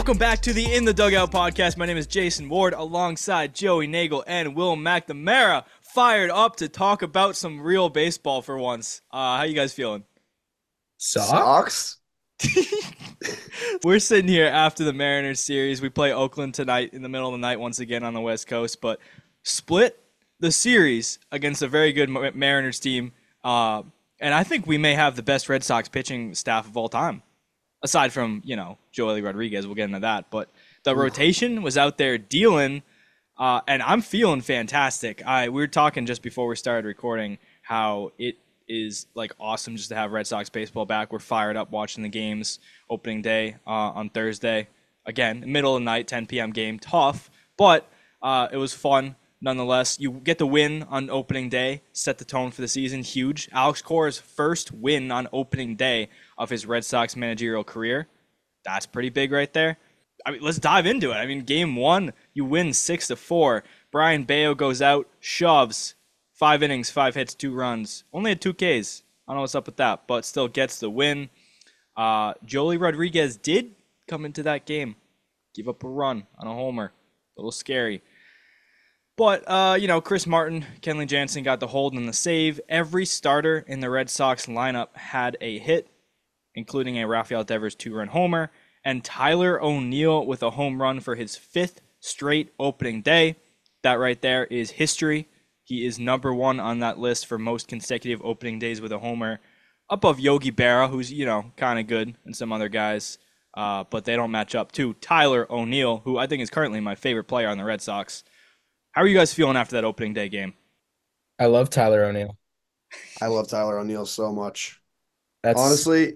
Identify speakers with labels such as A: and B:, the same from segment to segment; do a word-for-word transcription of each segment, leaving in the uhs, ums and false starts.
A: Welcome back to the In the Dugout podcast. My name is Jason Ward alongside Joey Nagel and Will McNamara. Fired up to talk about some real baseball for once. Uh, how you guys feeling?
B: Socks?
A: We're sitting here after the Mariners series. We play Oakland tonight in the middle of the night once again on the West Coast, but split the series against a very good Mariners team. Uh, and I think we may have the best Red Sox pitching staff of all time. Aside from, you know, Joely Rodriguez, we'll get into that. But the rotation was out there dealing, uh, and I'm feeling fantastic. I we were talking just before we started recording how it is, like, awesome just to have Red Sox baseball back. We're fired up watching the games opening day uh, on Thursday. Again, middle of the night, ten p.m. game. Tough, but uh, it was fun nonetheless. You get the win on opening day, set the tone for the season. Huge. Alex Cora's first win on opening day of his Red Sox managerial career. That's pretty big right there. I mean, let's dive into it. I mean, game one, you win six to four. Brayan Bello goes out, shoves, five innings, five hits, two runs. Only had two Ks. I don't know what's up with that, but still gets the win. Uh, Joely Rodriguez did come into that game, give up a run on a homer. A little scary. But, uh, you know, Chris Martin, Kenley Jansen got the hold and the save. Every starter in the Red Sox lineup had a hit, including a Rafael Devers two-run homer, and Tyler O'Neill with a home run for his fifth straight opening day. That right there is history. He is number one on that list for most consecutive opening days with a homer, above Yogi Berra, who's, you know, kind of good, and some other guys, uh, but they don't match up to Tyler O'Neill, who I think is currently my favorite player on the Red Sox. How are you guys feeling after that opening day game?
C: I love Tyler O'Neill.
B: I love Tyler O'Neill so much.
C: That's
B: Honestly,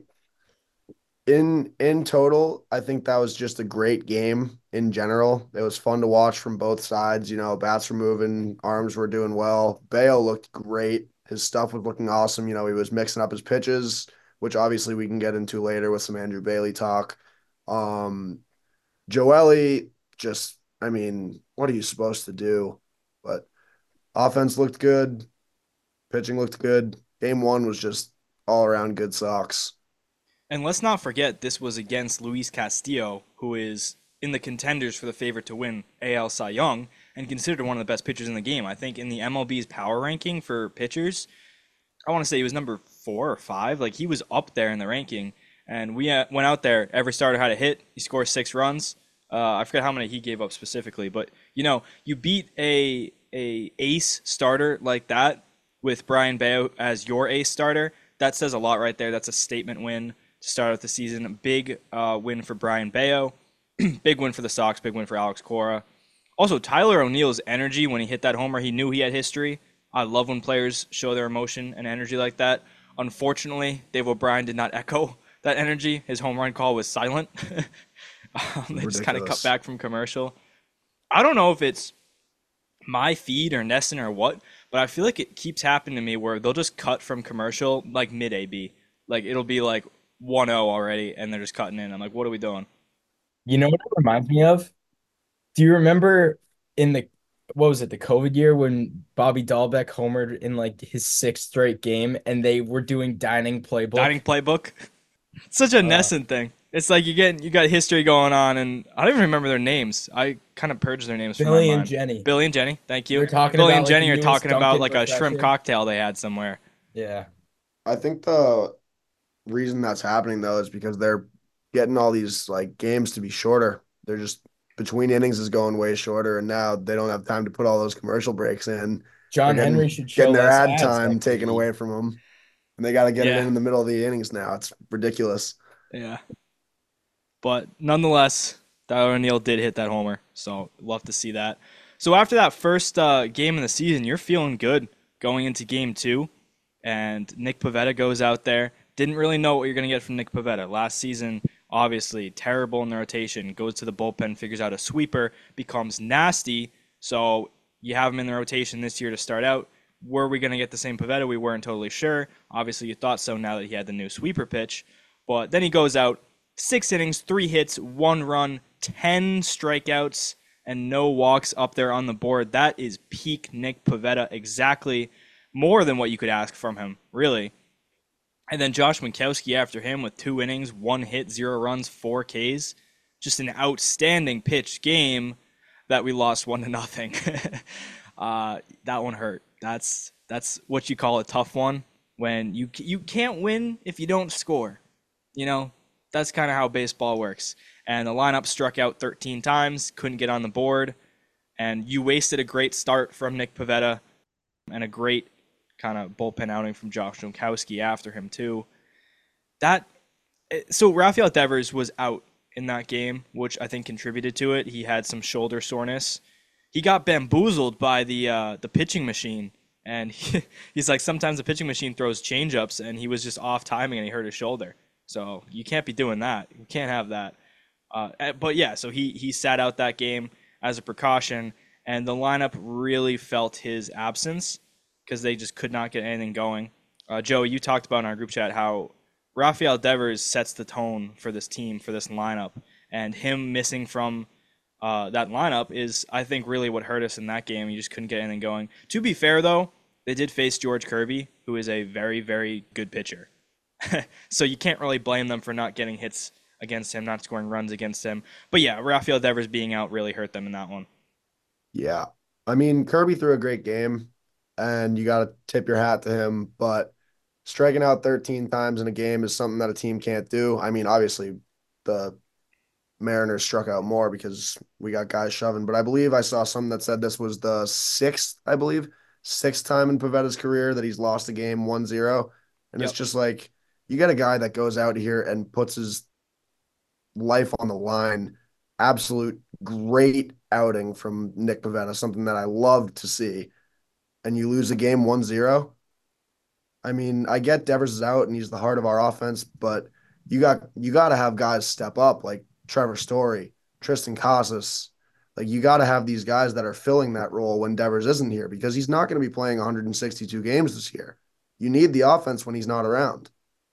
B: in in total, I think that was just a great game in general. It was fun to watch from both sides. You know, bats were moving, arms were doing well. Bayo looked great. His stuff was looking awesome. You know, he was mixing up his pitches, which obviously we can get into later with some Andrew Bailey talk. Um, Joely just, I mean, what are you supposed to do? But offense looked good. Pitching looked good. Game one was just all around good Sox.
A: And let's not forget this was against Luis Castillo, who is in the contenders for the favorite to win A L Cy Young and considered one of the best pitchers in the game. I think in the M L B's power ranking for pitchers, I want to say he was number four or five. Like, he was up there in the ranking. And we uh, went out there. Every starter had a hit. He scored six runs. Uh, I forget how many he gave up specifically. But, you know, you beat a a ace starter like that with Brayan Bello as your ace starter. That says a lot right there. That's a statement win to start out the season. Big uh, win for Brayan Bello. Big win for the Sox. Big win for Alex Cora. Also, Tyler O'Neill's energy when he hit that homer, he knew he had history. I love when players show their emotion and energy like that. Unfortunately, Dave O'Brien did not echo that energy. His home run call was silent. um, they just kind of cut back from commercial. I don't know if it's my feed or Nesson or what, but I feel like it keeps happening to me where they'll just cut from commercial like mid-A B. Like, it'll be like one oh already, and they're just cutting in. I'm like, what are we doing?
C: You know what it reminds me of? Do you remember in the what was it, the COVID year when Bobby Dahlbeck homered in like his sixth straight game and they were doing dining playbook?
A: Dining playbook? It's such a
C: Uh,
A: Nesson thing. It's like you get you got history going on, and I don't even remember their names. I kind of purged their names from my
C: Billy and
A: mind.
C: Jenny.
A: Billy and Jenny, thank you.
C: They're talking
A: Billy
C: about
A: and
C: like
A: Jenny
C: the
A: are
C: newest
A: talking about
C: Dunkin'
A: like a shrimp
C: refresher.
A: cocktail they had somewhere.
C: Yeah.
B: I think the reason that's happening though is because they're getting all these like games to be shorter. They're just between innings is going way shorter, and now they don't have time to put all those commercial breaks in. They're
C: John Henry
B: getting
C: should show
B: getting their
C: less
B: ad
C: ads
B: time
C: like
B: taken
C: the
B: away from them, and they got to get it in
A: Yeah,
B: in the middle of the innings now. It's ridiculous.
A: yeah. But nonetheless, Tyler O'Neill did hit that homer, so love to see that. So after that first uh, game of the season, you're feeling good going into game two, and Nick Pivetta goes out there. Didn't really know what you're going to get from Nick Pivetta. Last season, obviously, terrible in the rotation. Goes to the bullpen, figures out a sweeper, becomes nasty. So you have him in the rotation this year to start out. Were we going to get the same Pivetta? We weren't totally sure. Obviously, you thought so now that he had the new sweeper pitch. But then he goes out, six innings, three hits, one run, ten strikeouts, and no walks up there on the board. That is peak Nick Pivetta, exactly more than what you could ask from him, really. And then Josh Winkowski after him with two innings, one hit, zero runs, four Ks. just an outstanding pitch game that we lost one to nothing. uh, that one hurt. That's that's what you call a tough one when you you can't win if you don't score. You know, that's kind of how baseball works. And the lineup struck out thirteen times, couldn't get on the board, and you wasted a great start from Nick Pivetta and a great kind of bullpen outing from Josh Jankowski after him too. That so Rafael Devers was out in that game, which I think contributed to it. He had some shoulder soreness. He got bamboozled by the uh, the pitching machine, and he, he's like, sometimes the pitching machine throws changeups, and he was just off timing and he hurt his shoulder. So you can't be doing that. You can't have that. Uh, but yeah, so he he sat out that game as a precaution, and the lineup really felt his absence because they just could not get anything going. Uh, Joe, you talked about in our group chat how Rafael Devers sets the tone for this team, for this lineup, and him missing from uh, that lineup is, I think, really what hurt us in that game. You just couldn't get anything going. To be fair, though, they did face George Kirby, who is a very, very good pitcher. So you can't really blame them for not getting hits against him, not scoring runs against him. But yeah, Rafael Devers being out really hurt them in that one.
B: Yeah. I mean, Kirby threw a great game, and you got to tip your hat to him, but striking out thirteen times in a game is something that a team can't do. I mean, obviously, the Mariners struck out more because we got guys shoving, but I believe I saw something that said this was the sixth, I believe, sixth time in Pavetta's career that he's lost a game one zero. And yep. It's just like, you got a guy that goes out here and puts his life on the line. Absolute great outing from Nick Pivetta, something that I loved to see. And you lose a game one zero. I mean, I get Devers is out and he's the heart of our offense, but you got you got to have guys step up like Trevor Story, Tristan Casas. Like, you got to have these guys that are filling that role when Devers isn't here, because he's not going to be playing one hundred sixty-two games this year. You need the offense when he's not around.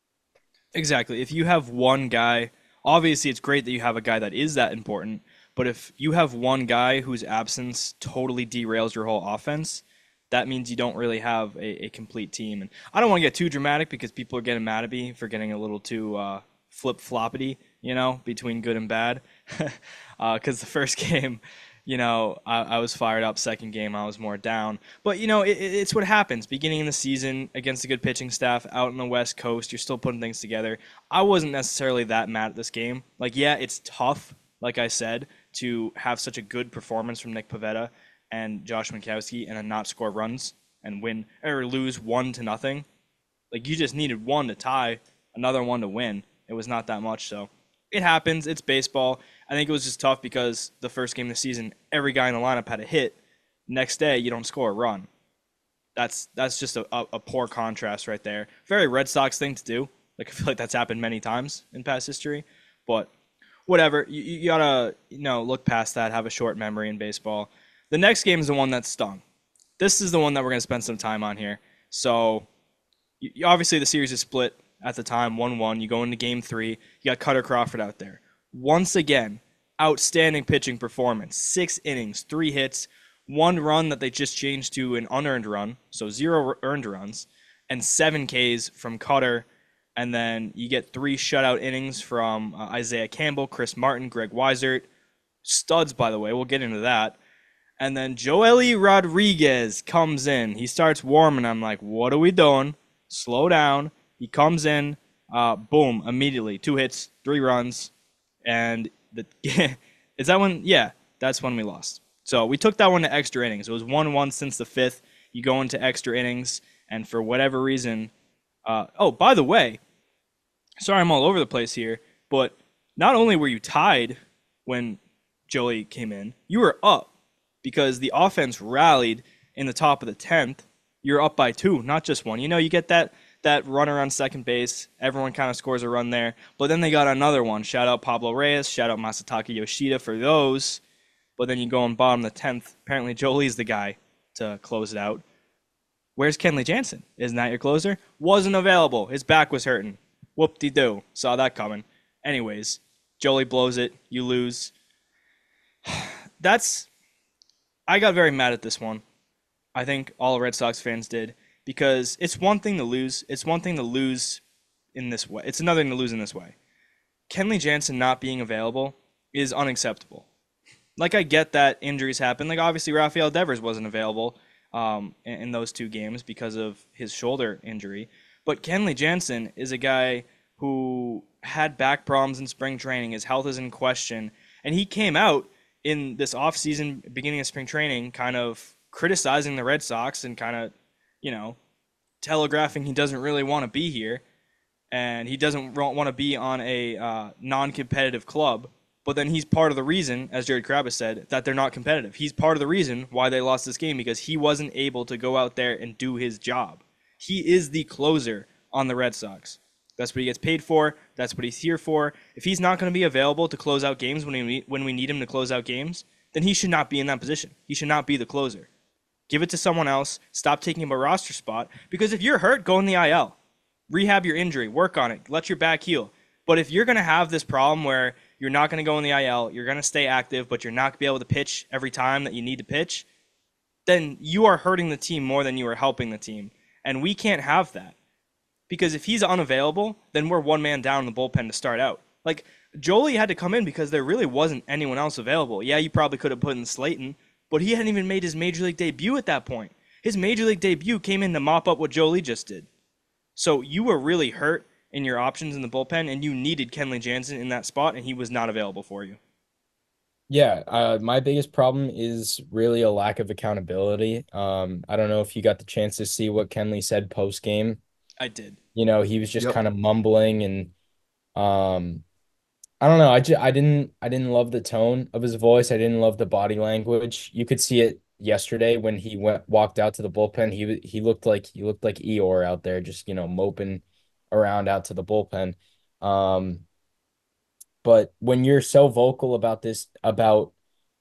A: Exactly. If you have one guy, obviously it's great that you have a guy that is that important, but if you have one guy whose absence totally derails your whole offense, that means you don't really have a, a complete team. And I don't want to get too dramatic because people are getting mad at me for getting a little too uh, flip-floppity, you know, between good and bad. Because uh, the first game, you know, I, I was fired up. Second game, I was more down. But, you know, it, it's what happens. Beginning in the season, against a good pitching staff out on the West Coast, you're still putting things together. I wasn't necessarily that mad at this game. Like, yeah, it's tough, like I said, to have such a good performance from Nick Pivetta and Josh Jankowski and then not score runs and win or lose one to nothing. Like, you just needed one to tie, another one to win. It was not that much, so it happens. It's baseball. I think it was just tough because the first game of the season, every guy in the lineup had a hit. Next day, you don't score a run. That's that's just a, a, a poor contrast right there. Very Red Sox thing to do. Like, I feel like that's happened many times in past history. But whatever. You, you gotta, you know, look past that, have a short memory in baseball. The next game is the one that stung. This is the one that we're going to spend some time on here. So, you, obviously, the series is split at the time, one one. You go into game three. You got Cutter Crawford out there. Once again, outstanding pitching performance. Six innings, three hits, one run that they just changed to an unearned run, so zero earned runs, and seven Ks from Cutter. And then you get three shutout innings from uh, Isaiah Campbell, Chris Martin, Greg Weisert. Studs, by the way. We'll get into that. And then Joely Rodriguez comes in. He starts warming. I'm like, what are we doing? Slow down. He comes in. Uh, boom, immediately. Two hits, three runs. And the is that when? Yeah, that's when we lost. So we took that one to extra innings. It was one one since the fifth. You go into extra innings. And for whatever reason, uh, oh, by the way, sorry I'm all over the place here, but not only were you tied when Joey came in, you were up. Because the offense rallied in the top of the tenth. You're up by two, not just one. You know, you get that that runner on second base. Everyone kind of scores a run there. But then they got another one. Shout out Pablo Reyes. Shout out Masataka Yoshida for those. But then you go on bottom of the tenth. Apparently, Joely's the guy to close it out. Where's Kenley Jansen? Isn't that your closer? Wasn't available. His back was hurting. Whoop-de-doo. Saw that coming. Anyways, Joely blows it. You lose. That's... I got very mad at this one. I think all Red Sox fans did, because it's one thing to lose. It's one thing to lose in this way. It's another thing to lose in this way. Kenley Jansen not being available is unacceptable. Like, I get that injuries happen. Like, obviously, Rafael Devers wasn't available um, in, in those two games because of his shoulder injury. But Kenley Jansen is a guy who had back problems in spring training. His health is in question. And he came out in this offseason, beginning of spring training, kind of criticizing the Red Sox and kind of, you know, telegraphing he doesn't really want to be here. And he doesn't want to be on a uh, non-competitive club. But then he's part of the reason, as Jared Krabs said, that they're not competitive. He's part of the reason why they lost this game because he wasn't able to go out there and do his job. He is the closer on the Red Sox. That's what he gets paid for. That's what he's here for. If he's not going to be available to close out games when we when we need him to close out games, then he should not be in that position. He should not be the closer. Give it to someone else. Stop taking him a roster spot. Because if you're hurt, go in the I L. Rehab your injury. Work on it. Let your back heal. But if you're going to have this problem where you're not going to go in the I L, you're going to stay active, but you're not going to be able to pitch every time that you need to pitch, then you are hurting the team more than you are helping the team. And we can't have that. Because if he's unavailable, then we're one man down in the bullpen to start out. Like, Jolie had to come in because there really wasn't anyone else available. Yeah, you probably could have put in Slayton, but he hadn't even made his Major League debut at that point. His Major League debut came in to mop up what Jolie just did. So you were really hurt in your options in the bullpen, and you needed Kenley Jansen in that spot, and he was not available for you.
C: Yeah, uh, my biggest problem is really a lack of accountability. Um, I don't know if you got the chance to see what Kenley said post game.
A: I did.
C: You know, he was just
B: Yep.
C: kind of mumbling and um I don't know. I just I didn't I didn't love the tone of his voice. I didn't love the body language. You could see it yesterday when he went walked out to the bullpen. He he looked like he looked like Eeyore out there, just you know moping around out to the bullpen. Um, but when you're so vocal about this about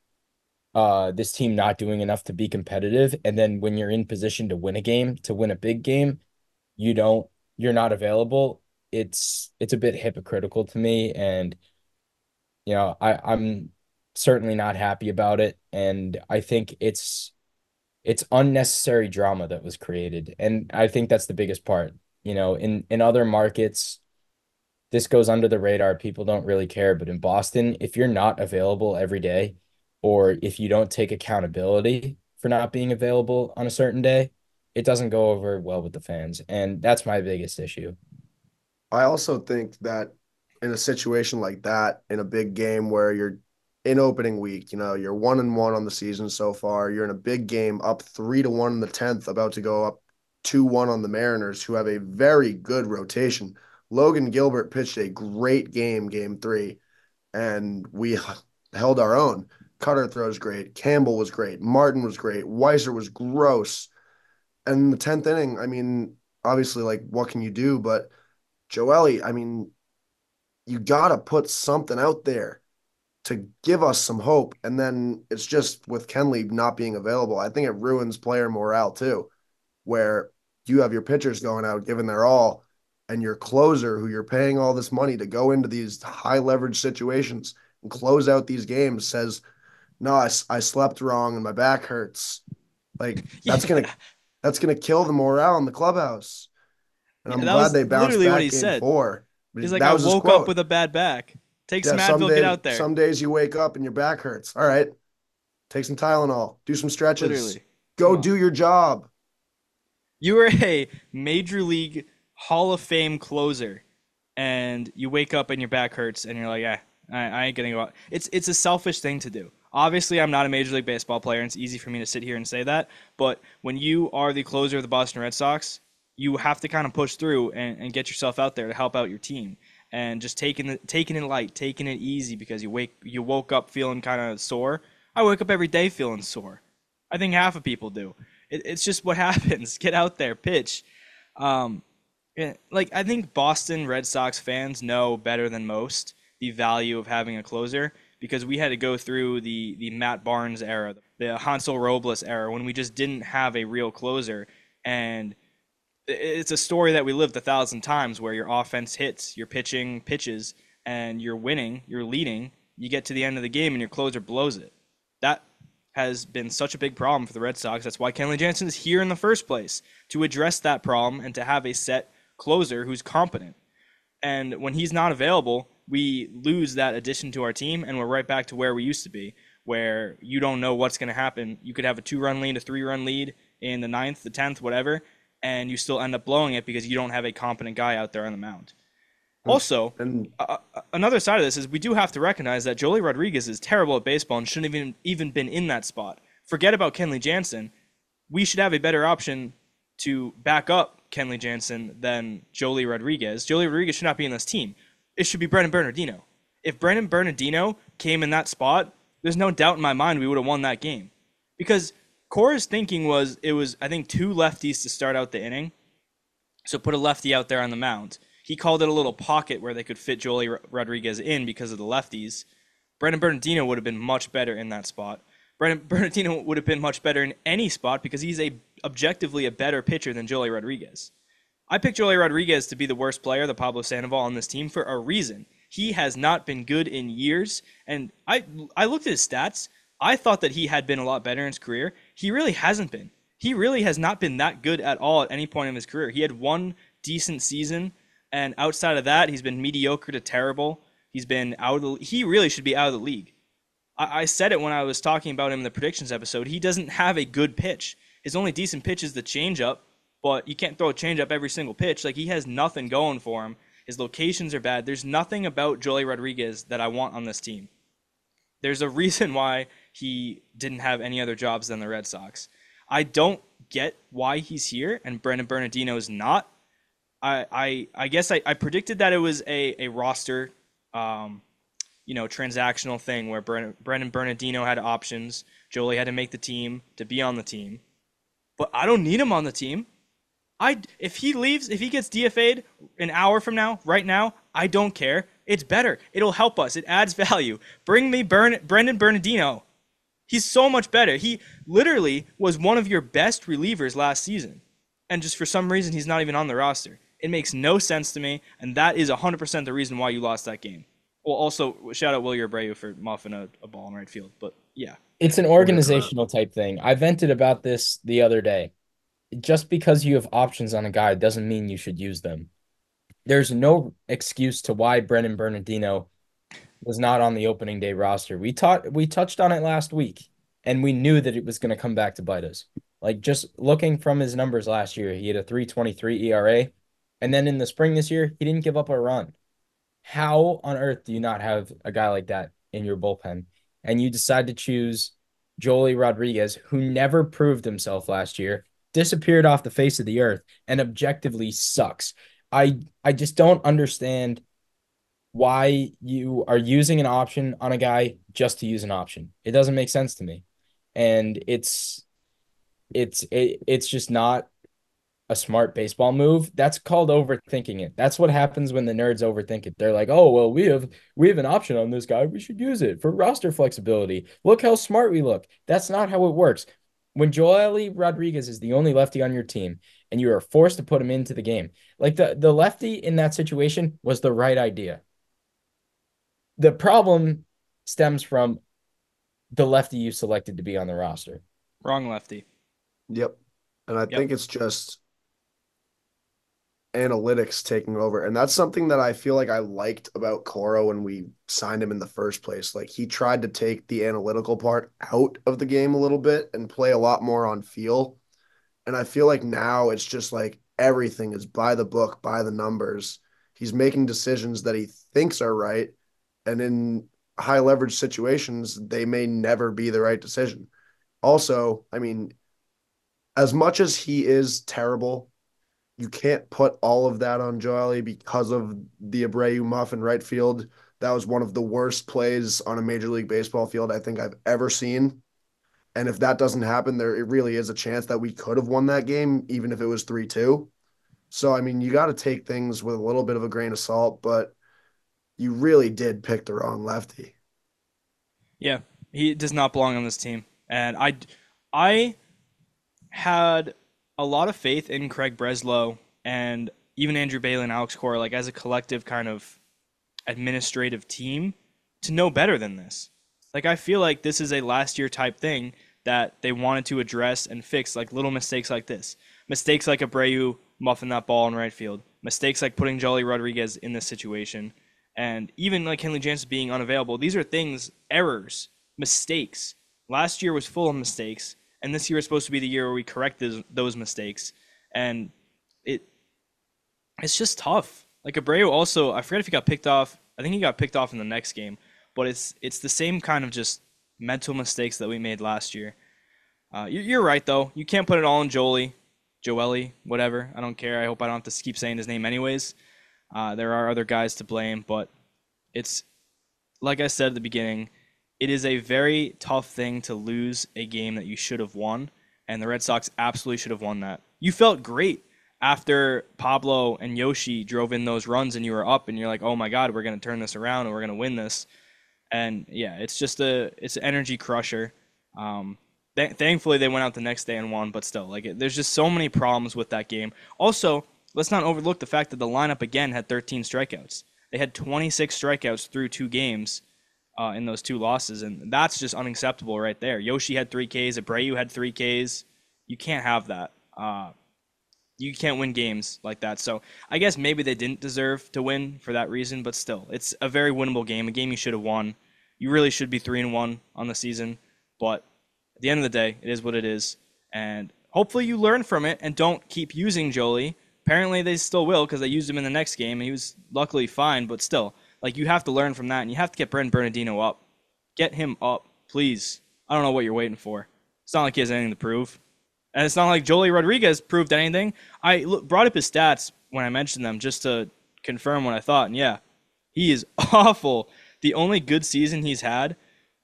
C: uh this team not doing enough to be competitive, and then when you're in position to win a game, to win a big game, you don't you're not available. It's it's a bit hypocritical to me, and you know, I, I'm certainly not happy about it. And I think it's it's unnecessary drama that was created. And I think that's the biggest part. You know, in in other markets, this goes under the radar. People don't really care. But in Boston, if you're not available every day, or if you don't take accountability for not being available on a certain day, it doesn't go over well with the fans. And that's my biggest issue.
B: I also think that in a situation like that, in a big game where you're in opening week, you know, you're one and one on the season so far. You're in a big game, up three to one in the tenth, about to go up two one on the Mariners, who have a very good rotation. Logan Gilbert pitched a great game, game three, and we held our own. Cutter throws great. Campbell was great. Martin was great. Weiser was gross. And in the tenth inning, I mean, obviously, like, what can you do? But Joely, I mean, you got to put something out there to give us some hope. And then it's just with Kenley not being available, I think it ruins player morale too, where you have your pitchers going out, giving their all, and your closer, who you're paying all this money to go into these high leverage situations and close out these games, says, no, I, I slept wrong and my back hurts. Like, that's
A: Yeah.
B: going to, that's going to kill the morale in the clubhouse. And
A: Yeah,
B: I'm
A: that
B: glad
A: was
B: they bounced
A: literally
B: back
A: what he
B: game
A: said.
B: four. But
A: He's like,
B: that
A: I
B: was his
A: woke
B: quote.
A: up with a bad back. Take
B: Yeah,
A: some
B: some
A: Advil,
B: day-
A: get out there.
B: Some days you wake up and your back hurts. All right. Take some Tylenol. Do some stretches.
A: Literally.
B: Go
A: Come on.
B: do your job.
A: You were a Major League Hall of Fame closer, and you wake up and your back hurts, and you're like, yeah, I, I ain't gonna go out. It's it's a selfish thing to do. Obviously, I'm not a Major League Baseball player, and it's easy for me to sit here and say that. But when you are the closer of the Boston Red Sox, you have to kind of push through and, and get yourself out there to help out your team. And just taking it, taking it light, taking it easy because you wake you woke up feeling kind of sore. I wake up every day feeling sore. I think half of people do. It, it's just what happens. Get out there, pitch. Um, yeah, like I think Boston Red Sox fans know better than most the value of having a closer because we had to go through the the Matt Barnes era, the Hansel Robles era when we just didn't have a real closer, and it's a story that we lived a thousand times where your offense hits, your pitching pitches, and you're winning, you're leading. You get to the end of the game and your closer blows it. That has been such a big problem for the Red Sox. That's why Kenley Jansen is here in the first place, to address that problem and to have a set closer who's competent. And when he's not available, we lose that addition to our team, and we're right back to where we used to be, where you don't know what's going to happen. You could have a two-run lead, a three-run lead in the ninth, the tenth, whatever, and you still end up blowing it because you don't have a competent guy out there on the mound. Also,
B: And
A: uh, another side of this is we do have to recognize that Joely Rodriguez is terrible at baseball and shouldn't have even, even been in that spot. Forget about Kenley Jansen. We should have a better option to back up Kenley Jansen than Joely Rodriguez. Joely Rodriguez should not be in this team. It should be Brendan Bernardino. If Brendan Bernardino came in that spot, there's no doubt in my mind we would have won that game. Because Cora's thinking was it was, I think, two lefties to start out the inning. So put a lefty out there on the mound. He called it a little pocket where they could fit Joely Rodriguez in because of the lefties. Brendan Bernardino would have been much better in that spot. Brendan Bernardino would have been much better in any spot because he's a objectively a better pitcher than Joely Rodriguez. I picked Joely Rodriguez to be the worst player, the Pablo Sandoval, on this team for a reason. He has not been good in years, and I I looked at his stats. I thought that he had been a lot better in his career. He really hasn't been. He really has not been that good at all at any point in his career. He had one decent season, and outside of that, he's been mediocre to terrible. He's been out of the. He really should be out of the league. I, I said it when I was talking about him in the predictions episode. He doesn't have a good pitch. His only decent pitch is the changeup, but you can't throw a changeup every single pitch. Like, he has nothing going for him. His locations are bad. There's nothing about Joely Rodriguez that I want on this team. There's a reason why he didn't have any other jobs than the Red Sox. I don't get why he's here and Brendan Bernardino is not. I I, I guess I, I predicted that it was a, a roster, um, you know, transactional thing where Brendan, Brendan Bernardino had options. Joely had to make the team to be on the team. But I don't need him on the team. I if he leaves, if he gets D F A'd an hour from now, right now, I don't care. It's better. It'll help us. It adds value. Bring me Bern, Brendan Bernardino. He's so much better. He literally was one of your best relievers last season. And just for some reason, he's not even on the roster. It makes no sense to me, and that is one hundred percent the reason why you lost that game. Well, also, shout out Wilyer Abreu for muffing a, a ball in right field. But, yeah.
C: It's an organizational type thing. I vented about this the other day. Just because you have options on a guy doesn't mean you should use them. There's no excuse to why Brendan Bernardino was not on the opening day roster. We taught we touched on it last week, and we knew that it was going to come back to bite us. Like, just looking from his numbers last year, he had a three twenty-three E R A, and then in the spring this year, he didn't give up a run. How on earth do you not have a guy like that in your bullpen? And you decide to choose Joely Rodriguez, who never proved himself last year, disappeared off the face of the earth, and objectively sucks. I I just don't understand why you are using an option on a guy just to use an option. It doesn't make sense to me. And it's it's it, it's just not a smart baseball move. That's called overthinking it. That's what happens when the nerds overthink it. They're like, "Oh, well, we have we have an option on this guy. We should use it for roster flexibility. Look how smart we look." That's not how it works. When Joely Rodriguez is the only lefty on your team and you are forced to put him into the game, like the, the lefty in that situation was the right idea. The problem stems from the lefty you selected to be on the roster.
A: Wrong lefty.
B: Yep. And I
A: Yep.
B: think it's just analytics taking over. And that's something that I feel like I liked about Cora when we signed him in the first place. Like, he tried to take the analytical part out of the game a little bit and play a lot more on feel. And I feel like now it's just like everything is by the book, by the numbers. He's making decisions that he thinks are right. And in high leverage situations, they may never be the right decision. Also, I mean, as much as he is terrible, you can't put all of that on Joely because of the Abreu muff in right field. That was one of the worst plays on a Major League Baseball field I think I've ever seen. And if that doesn't happen, there it really is a chance that we could have won that game, even if it was three two. So, I mean, you got to take things with a little bit of a grain of salt, but you really did pick the wrong lefty.
A: Yeah, he does not belong on this team. And I, I had a lot of faith in Craig Breslow and even Andrew Bailey and Alex Cora, like as a collective kind of administrative team, to know better than this. Like, I feel like this is a last year type thing that they wanted to address and fix, like little mistakes like this. Mistakes like Abreu muffing that ball in right field. Mistakes like putting Joely Rodriguez in this situation. And even like Kenley Jansen being unavailable, these are things, errors, mistakes. Last year was full of mistakes, and this year is supposed to be the year where we correct those, those mistakes. And it it's just tough. Like Abreu also, I forget if he got picked off. I think he got picked off in the next game, but it's it's the same kind of just mental mistakes that we made last year. Uh, you- you're right though. You can't put it all on Jolie, Joely, whatever. I don't care. I hope I don't have to keep saying his name anyways. Uh, there are other guys to blame, but it's like I said at the beginning, it is a very tough thing to lose a game that you should have won, and the Red Sox absolutely should have won that. You felt great after Pablo and Yoshi drove in those runs and you were up and you're like, "Oh my god, we're going to turn this around and we're going to win this." And yeah, it's just a it's an energy crusher. Um th- thankfully they went out the next day and won, but still, like it, there's just so many problems with that game. Also, let's not overlook the fact that the lineup again had thirteen strikeouts. They had twenty-six strikeouts through two games uh, in those two losses, and that's just unacceptable right there. Yoshi had three Ks, Abreu had three Ks. You can't have that. Uh, you can't win games like that. So I guess maybe they didn't deserve to win for that reason, but still, it's a very winnable game, a game you should have won. You really should be three and one on the season, but at the end of the day, it is what it is, and hopefully you learn from it and don't keep using Jolie. Apparently they still will because they used him in the next game and he was luckily fine, but still, like you have to learn from that and you have to get Brendan Bernardino up. Get him up, please. I don't know what you're waiting for. It's not like he has anything to prove. And it's not like Joely Rodriguez proved anything. I look, brought up his stats when I mentioned them just to confirm what I thought. And yeah, he is awful. The only good season he's had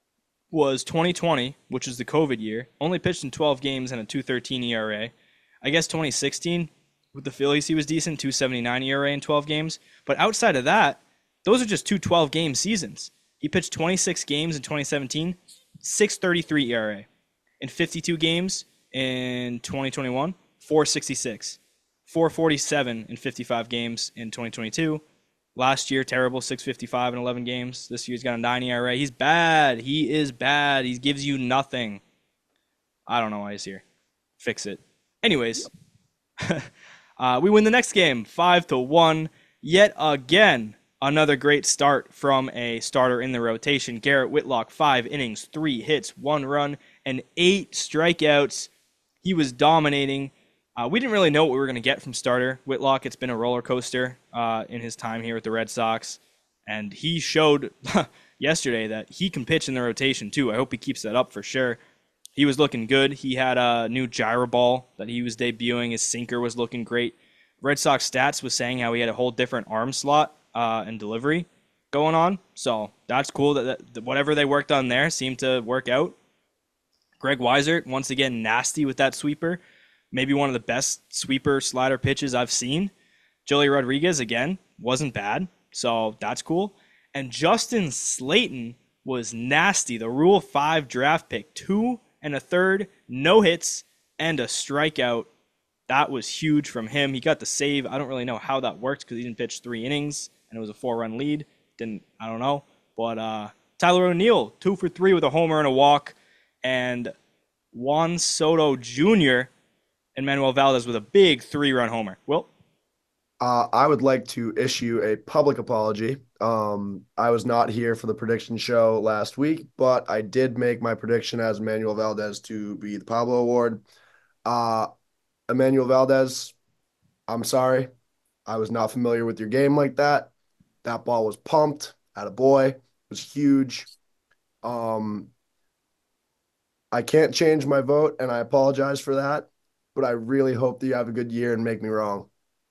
A: was twenty twenty, which is the COVID year. Only pitched in twelve games and a two thirteen E R A. I guess twenty sixteen with the Phillies he was decent, two seventy-nine E R A in twelve games. But outside of that, those are just two twelve-game seasons. He pitched twenty-six games in twenty seventeen, six thirty-three E R A. In fifty-two games in twenty twenty-one, four sixty-six. four forty-seven in fifty-five games in twenty twenty-two. Last year, terrible, six fifty-five in eleven games. This year he's got a nine E R A. He's bad. He is bad. He gives you nothing. I don't know why he's here. Fix it. Anyways, uh, we win the next game, five to one. Yet again, another great start from a starter in the rotation. Garrett Whitlock, five innings, three hits, one run, and eight strikeouts. He was dominating. Uh, we didn't really know what we were going to get from starter Whitlock. It's been a roller coaster uh, in his time here with the Red Sox. And he showed yesterday that he can pitch in the rotation too. I hope he keeps that up for sure. He was looking good. He had a new gyro ball that he was debuting. His sinker was looking great. Red Sox Stats was saying how he had a whole different arm slot uh, and delivery going on. So that's cool that, that whatever they worked on there seemed to work out. Greg Weiser, once again, nasty with that sweeper. Maybe one of the best sweeper slider pitches I've seen. Joely Rodriguez, again, wasn't bad. So that's cool. And Justin Slayton was nasty. The Rule five draft pick. Two and a third, no hits, and a strikeout. That was huge from him. He got the save. I don't really know how that worked because he didn't pitch three innings, and it was a four-run lead. Didn't I don't know. But uh, Tyler O'Neill, two for three with a homer and a walk. And Juan Soto Junior and Manuel Valdez with a big three-run homer. Will?
B: Uh, I would like to issue a public apology. Um, I was not here for the prediction show last week, but I did make my prediction as Emmanuel Valdez to be the Pablo Award. Uh, Emmanuel Valdez, I'm sorry. I was not familiar with your game like that. That ball was pumped. Atta boy. It was huge. Um, I can't change my vote, and I apologize for that, but I really hope that you have a good year and make me wrong.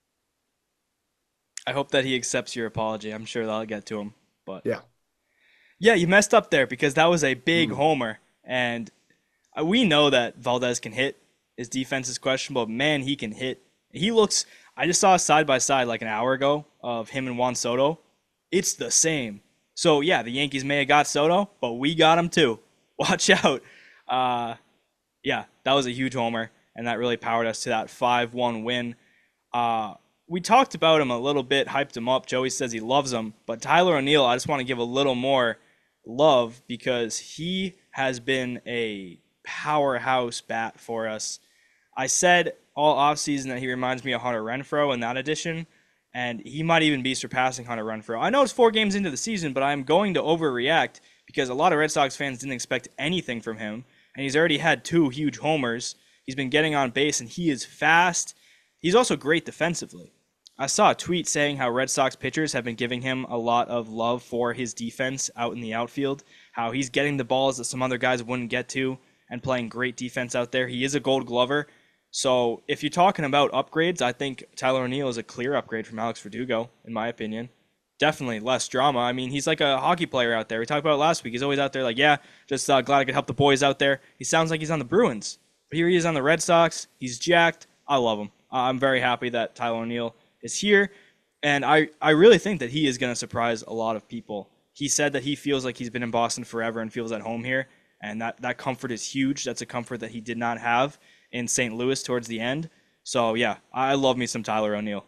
A: I hope that he accepts your apology. I'm sure that'll get to him. But
B: Yeah.
A: yeah, you messed up there because that was a big
B: Mm.
A: homer. And uh, we know that Valdez can hit. His defense is questionable, but man, he can hit. He looks, I just saw a side-by-side like an hour ago of him and Juan Soto. It's the same. So yeah, the Yankees may have got Soto, but we got him too. Watch out. Uh, yeah, that was a huge homer, and that really powered us to that five one win. Uh, we talked about him a little bit, hyped him up. Joey says he loves him, but Tyler O'Neill, I just want to give a little more love because he has been a powerhouse bat for us. I said all offseason that he reminds me of Hunter Renfroe in that edition, and he might even be surpassing Hunter Renfroe. I know it's four games into the season, but I'm going to overreact because a lot of Red Sox fans didn't expect anything from him, and he's already had two huge homers. He's been getting on base, and he is fast. He's also great defensively. I saw a tweet saying how Red Sox pitchers have been giving him a lot of love for his defense out in the outfield, how he's getting the balls that some other guys wouldn't get to and playing great defense out there. He is a gold glover. So if you're talking about upgrades, I think Tyler O'Neill is a clear upgrade from Alex Verdugo, in my opinion. Definitely less drama. I mean, he's like a hockey player out there. We talked about it last week. He's always out there like, yeah, just uh, glad I could help the boys out there. He sounds like he's on the Bruins. But here he is on the Red Sox. He's jacked. I love him. Uh, I'm very happy that Tyler O'Neill is here. And I, I really think that he is going to surprise a lot of people. He said that he feels like he's been in Boston forever and feels at home here. And that, that comfort is huge. That's a comfort that he did not have in Saint Louis towards the end. So, yeah, I love me some Tyler O'Neill.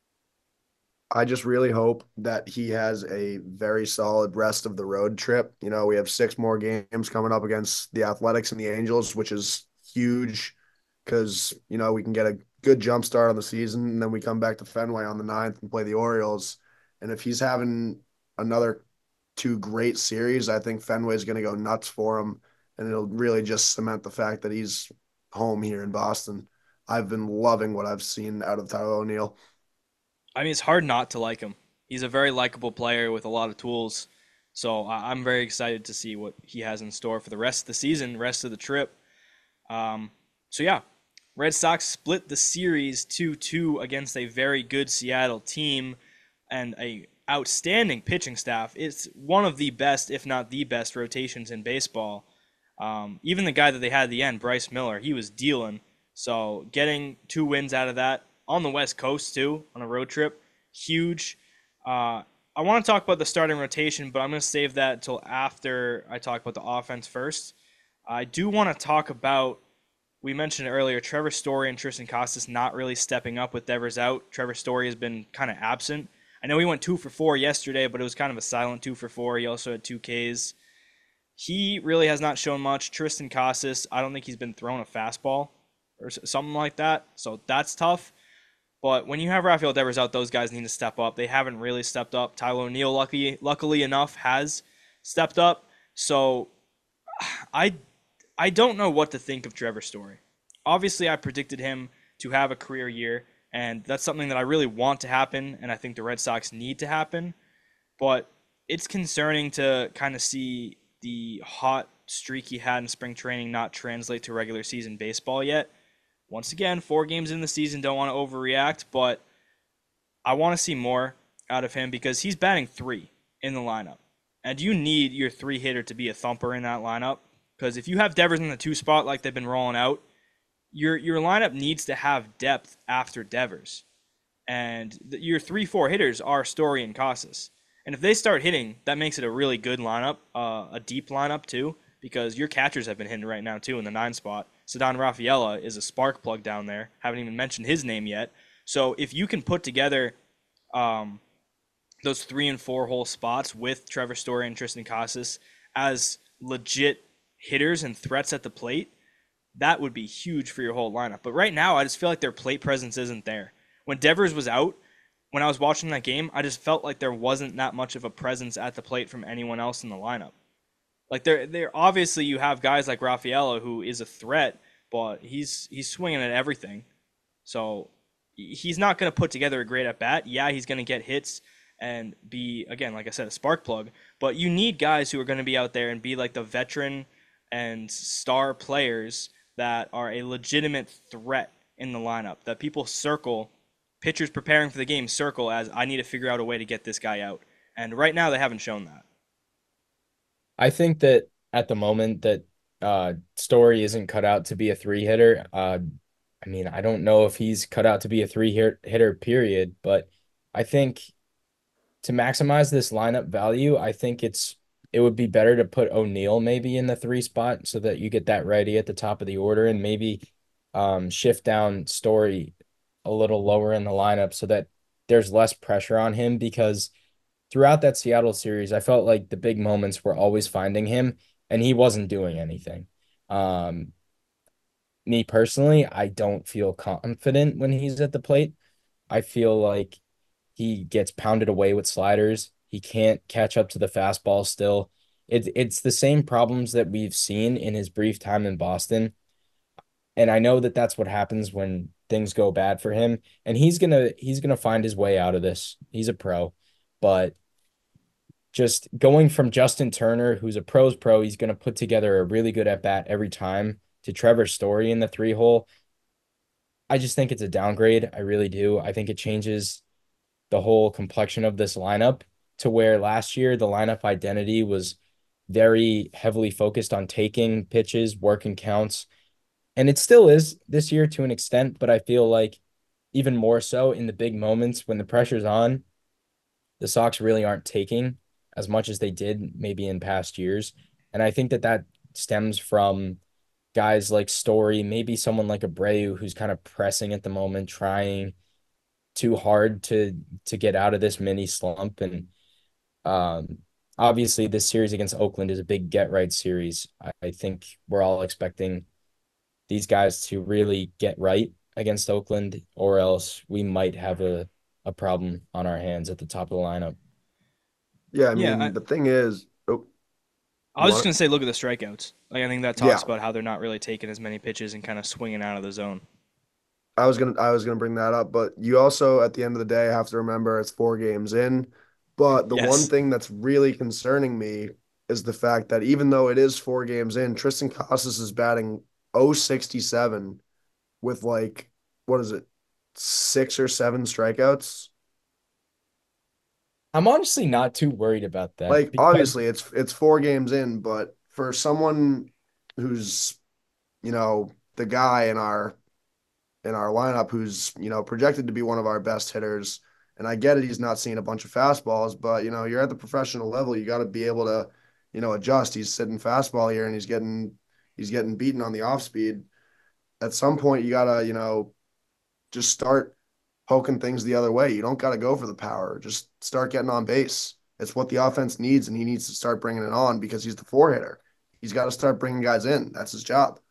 B: I just really hope that he has a very solid rest of the road trip. You know, we have six more games coming up against the Athletics and the Angels, which is huge because, you know, we can get a good jump start on the season, and then we come back to Fenway on the ninth and play the Orioles. And if he's having another two great series, I think Fenway is going to go nuts for him, and it'll really just cement the fact that he's home here in Boston. I've been loving what I've seen out of Tyler O'Neill.
A: I mean, it's hard not to like him. He's a very likable player with a lot of tools. So I'm very excited to see what he has in store for the rest of the season, rest of the trip. Um, so, yeah, Red Sox split the series two two against a very good Seattle team and a outstanding pitching staff. It's one of the best, if not the best, rotations in baseball. Um, even the guy that they had at the end, Bryce Miller, he was dealing. So getting two wins out of that on the West Coast, too, on a road trip, huge. Uh, I want to talk about the starting rotation, but I'm going to save that until after I talk about the offense first. I do want to talk about, we mentioned earlier, Trevor Story and Tristan Casas not really stepping up with Devers out. Trevor Story has been kind of absent. I know he went two for four yesterday, but it was kind of a silent two for four. He also had two Ks. He really has not shown much. Tristan Casas, I don't think he's been thrown a fastball or something like that, so that's tough. But when you have Rafael Devers out, those guys need to step up. They haven't really stepped up. Tyler O'Neill, lucky, luckily enough, has stepped up. So I, I don't know what to think of Trevor Story. Obviously, I predicted him to have a career year, and that's something that I really want to happen, and I think the Red Sox need to happen. But it's concerning to kind of see the hot streak he had in spring training not translate to regular season baseball yet. Once again, four games in the season, don't want to overreact, but I want to see more out of him because he's batting three in the lineup. And you need your three hitter to be a thumper in that lineup because if you have Devers in the two spot like they've been rolling out, your your lineup needs to have depth after Devers. And the, your three, four hitters are Story and Casas. And if they start hitting, that makes it a really good lineup, uh, a deep lineup too, because your catchers have been hitting right now too in the nine spot. Ceddanne Rafaela is a spark plug down there. Haven't even mentioned his name yet. So if you can put together um, those three and four hole spots with Trevor Story and Tristan Casas as legit hitters and threats at the plate, that would be huge for your whole lineup. But right now, I just feel like their plate presence isn't there. When Devers was out, when I was watching that game, I just felt like there wasn't that much of a presence at the plate from anyone else in the lineup. Like they're, they're obviously you have guys like Rafaela who is a threat, but he's he's swinging at everything. So he's not going to put together a great at bat. Yeah, he's going to get hits and be, again, like I said, a spark plug. But you need guys who are going to be out there and be like the veteran and star players that are a legitimate threat in the lineup, that people circle, pitchers preparing for the game circle as I need to figure out a way to get this guy out. And right now they haven't shown that.
C: I think that at the moment that uh, Story isn't cut out to be a three hitter. Uh, I mean, I don't know if he's cut out to be a three hitter, period, but I think to maximize this lineup value, I think it's it would be better to put O'Neill maybe in the three spot so that you get that ready at the top of the order and maybe um, shift down Story a little lower in the lineup so that there's less pressure on him because throughout that Seattle series, I felt like the big moments were always finding him, and he wasn't doing anything. Um, me personally, I don't feel confident when he's at the plate. I feel like He gets pounded away with sliders. He can't catch up to the fastball still. It, it's the same problems that we've seen in his brief time in Boston. And I know that that's what happens when things go bad for him. And he's gonna he's gonna find his way out of this. He's a pro, but just going from Justin Turner, who's a pro's pro, he's gonna put together a really good at bat every time, to Trevor Story in the three hole. I just think it's a downgrade. I really do. I think it changes the whole complexion of this lineup, to where last year the lineup identity was very heavily focused on taking pitches, working counts, and it still is this year to an extent, but I feel like even more so in the big moments when the pressure's on, the Sox really aren't taking as much as they did maybe in past years. And I think that that stems from guys like Story, maybe someone like Abreu who's kind of pressing at the moment, trying too hard to to get out of this mini slump. And um, obviously, this series against Oakland is a big get right series. I, I think we're all expecting these guys to really get right against Oakland, or else we might have a, a problem on our hands at the top of the lineup.
B: Yeah, I
A: Yeah,
B: mean
A: I,
B: the thing is, oh,
A: I
B: you
A: was just
B: want it?
A: gonna say, look at the strikeouts. Like I think that
B: Yeah,
A: talks about how they're not really taking as many pitches and kind of swinging out of the zone.
B: I was gonna I was gonna bring that up, but you also at the end of the day have to remember it's four games in. But the one
A: Yes.
B: thing that's really concerning me is the fact that even though it is four games in, Tristan Casas is batting oh sixty-seven with like what is it, six or seven strikeouts.
C: I'm honestly not too worried about that
B: Like
C: because
B: obviously it's it's four games in, but for someone who's, you know, the guy in our in our lineup who's, you know, projected to be one of our best hitters. And I get it, he's not seeing a bunch of fastballs, but you know, you're at the professional level, you got to be able to, you know, adjust. He's sitting fastball here and he's getting he's getting beaten on the off speed. At some point, you gotta, you know, just start poking things the other way. You don't got to go for the power. Just start getting on base. It's what the offense needs, and he needs to start bringing it on because he's the four hitter. He's got to start bringing guys in. That's his job.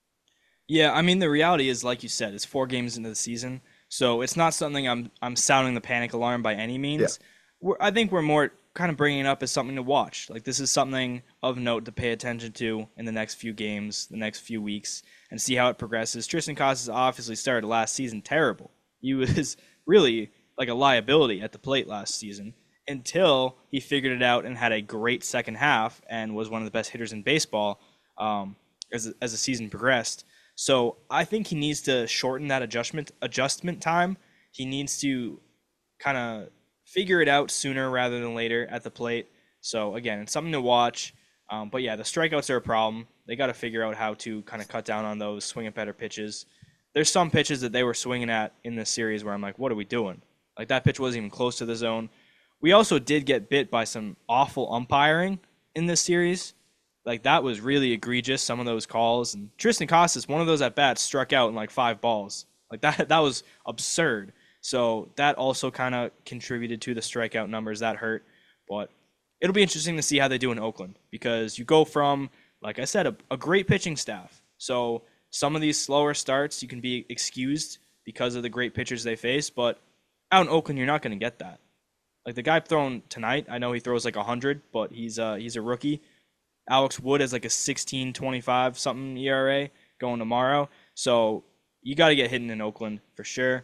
A: Yeah, I mean the reality is, like you said, it's four games into the season, so it's not something I'm I'm sounding the panic alarm by any
B: Yeah.
A: means. We're, I think we're more kind of bringing it up as something to watch. Like this is something of note to pay attention to in the next few games, the next few weeks, and see how it progresses. Tristan Casas obviously started last season terrible. He was really like a liability at the plate last season until he figured it out and had a great second half and was one of the best hitters in baseball um, as as the season progressed. So I think he needs to shorten that adjustment adjustment time. He needs to kind of figure it out sooner rather than later at the plate. So again, it's something to watch. Um, but yeah, the strikeouts are a problem. They got to figure out how to kind of cut down on those, swing at better pitches. There's some pitches that they were swinging at in this series where I'm like, what are we doing? Like that pitch wasn't even close to the zone. We also did get bit by some awful umpiring in this series. Like that was really egregious. Some of those calls, and Tristan Casas, one of those at bats struck out in like five balls. Like that that was absurd. So that also kind of contributed to the strikeout numbers that hurt. But it'll be interesting to see how they do in Oakland because you go from, like I said, a, a great pitching staff. So some of these slower starts you can be excused because of the great pitchers they face, but out in Oakland you're not going to get that. Like the guy thrown tonight, I know he throws like one hundred, but he's uh he's a rookie. Alex Wood has like a sixteen twenty-five something E R A going tomorrow. So you got to get hitting in Oakland for sure.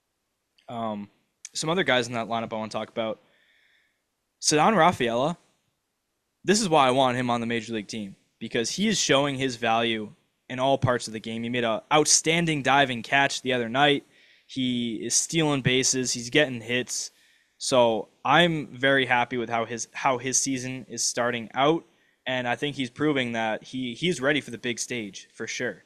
A: Um, some other guys in that lineup I want to talk about. Ceddanne Rafaela, this is why I want him on the major league team because he is showing his value in all parts of the game. He made an outstanding diving catch the other night. He is stealing bases. He's getting hits. So I'm very happy with how his how his season is starting out, and I think he's proving that he he's ready for the big stage for sure.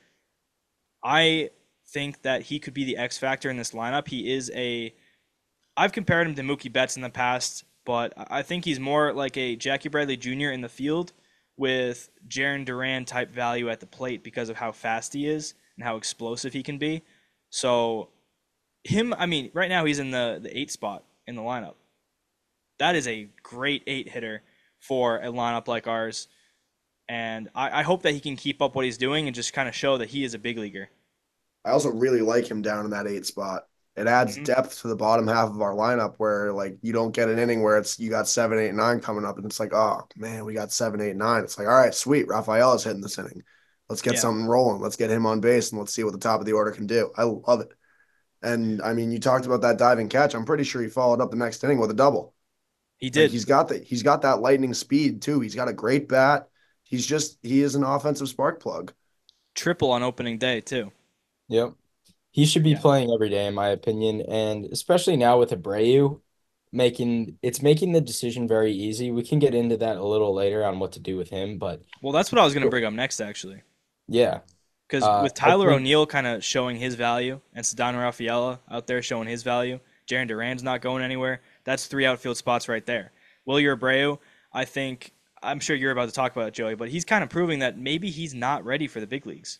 A: I think that he could be the X factor in this lineup. He is a I've compared him to Mookie Betts in the past, but I think he's more like a Jackie Bradley Junior in the field with Jarren Duran type value at the plate because of how fast he is and how explosive he can be. So him, I mean, right now he's in the the eight spot in the lineup. That is a great eight hitter for a lineup like ours. And I, I hope that he can keep up what he's doing and just kind of show that he is a big leaguer.
B: I also really like him down in that eight spot. It adds
A: Mhm.
B: depth to the bottom half of our lineup where like you don't get an inning where it's you got seven, eight, nine coming up, and it's like, oh man, we got seven, eight, nine. It's like, all right, sweet, Rafaela's hitting this inning. Let's get
A: Yeah,
B: something rolling. Let's get him on base and let's see what the top of the order can do. I love it. And I mean, you talked about that diving catch. I'm pretty sure he followed up the next inning with a double.
A: he
B: Like
A: did.
B: he's got the he's got that lightning speed too. He's got a great bat. He's just he is an offensive spark plug.
A: Triple on opening day, too.
C: Yep. He should be
A: Yeah.
C: playing every day, in my opinion, and especially now with Abreu making it's making the decision very easy. We can get into that a little later on what to do with him, but
A: Well, that's what I was going to bring up next, actually.
C: yeah,
A: Because
C: uh,
A: with
C: I
A: Tyler
C: think
A: O'Neill kind of showing his value and Ceddanne Rafaela out there showing his value, Jaron Duran's not going anywhere. That's three outfield spots right there. Wilyer Abreu, I think, I'm sure you're about to talk about it, Joey, but he's kind of proving that maybe he's not ready for the big leagues.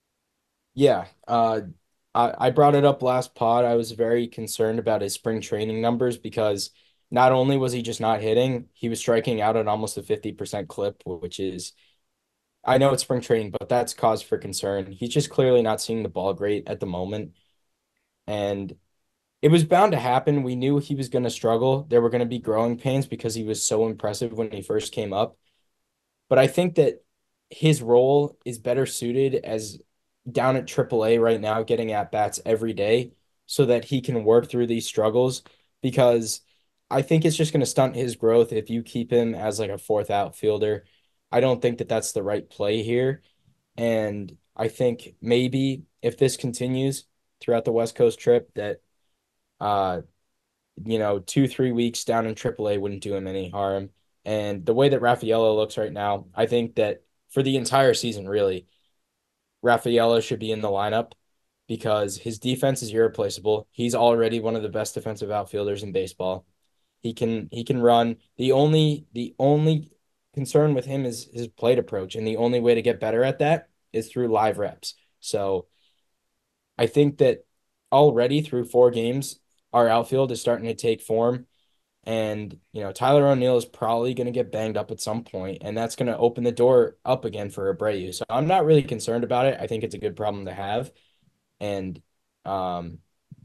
C: yeah, uh, I I brought it up last pod. I was very concerned about his spring training numbers because not only was he just not hitting, he was striking out at almost a fifty percent clip, which is I know it's spring training, but that's cause for concern. He's just clearly not seeing the ball great at the moment. And it was bound to happen. We knew he was going to struggle. There were going to be growing pains because he was so impressive when he first came up. But I think that his role is better suited as down at triple A right now, getting at bats every day so that he can work through these struggles because I think it's just going to stunt his growth if you keep him as like a fourth outfielder. I don't think that that's the right play here. And I think maybe if this continues throughout the West Coast trip, that uh, you know, two, three weeks down in triple A wouldn't do him any harm. And the way that Rafaela looks right now, I think that for the entire season, really, Rafaela should be in the lineup because his defense is irreplaceable. He's already one of the best defensive outfielders in baseball. He can he can run. The only the only concern with him is his plate approach, and the only way to get better at that is through live reps. So I think that already through four games, our outfield is starting to take form. And, you know, Tyler O'Neill is probably going to get banged up at some point, and that's going to open the door up again for Abreu. So I'm not really concerned about it. I think it's a good problem to have. And, um,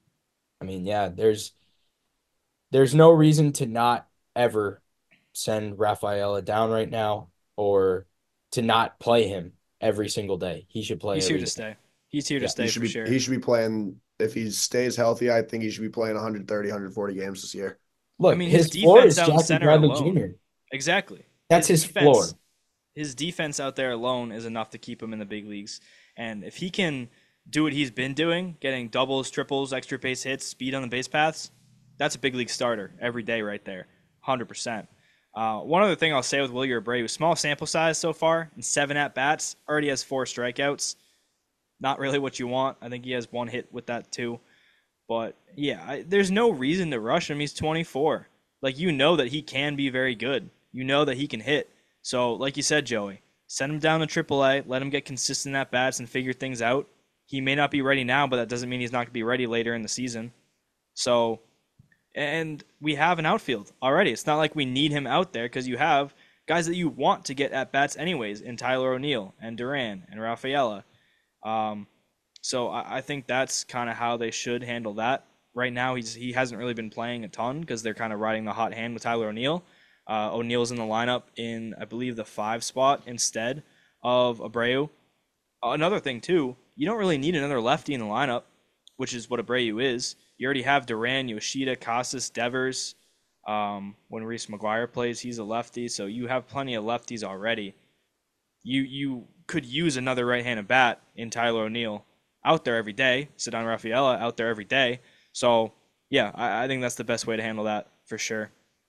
C: I mean, yeah, there's there's no reason to not ever send Rafaela down right now or to not play him every single day. He should play
A: He's here
C: every
A: to
C: day.
A: stay. He's here to
C: Yeah.
B: He
A: stay
B: should
A: for
B: be
A: sure.
B: he should be playing if he stays healthy. I think he should be playing one thirty, one forty games this year.
A: I
C: Look,
A: mean, his
C: his floor
A: defense
C: is
A: out in
C: Jackie
A: center
C: Bradley
A: alone.
C: Junior
A: Exactly.
C: That's
A: His
C: his floor.
A: defense, his defense out there alone is enough to keep him in the big leagues. And if he can do what he's been doing, getting doubles, triples, extra base hits, speed on the base paths, that's a big league starter every day right there, one hundred percent. Uh, one other thing I'll say with Wilyer Abreu, small sample size so far, and seven at bats, already has four strikeouts. Not really what you want. I think he has one hit with that too. But yeah, I, there's no reason to rush him. He's twenty-four. Like, you know that he can be very good. You know that he can hit. So, like you said, Joey, send him down to triple A, let him get consistent at bats and figure things out. He may not be ready now, but that doesn't mean he's not going to be ready later in the season. So, and we have an outfield already. It's not like we need him out there because you have guys that you want to get at bats anyways in Tyler O'Neill and Duran and Rafaela. Um, so I, I think that's kind of how they should handle that. Right now, he's he hasn't really been playing a ton because they're kind of riding the hot hand with Tyler O'Neill. Uh, O'Neill's in the lineup in I believe the five spot instead of Abreu. Another thing too, you don't really need another lefty in the lineup, which is what Abreu is. You already have Duran, Yoshida, Casas, Devers. Um, when Reese McGuire plays, he's a lefty, so you have plenty of lefties already. You you could use another right-handed bat in Tyler O'Neill out there every day. Ceddanne Rafaela out there every day. So yeah, I, I think that's the best way to handle that for sure.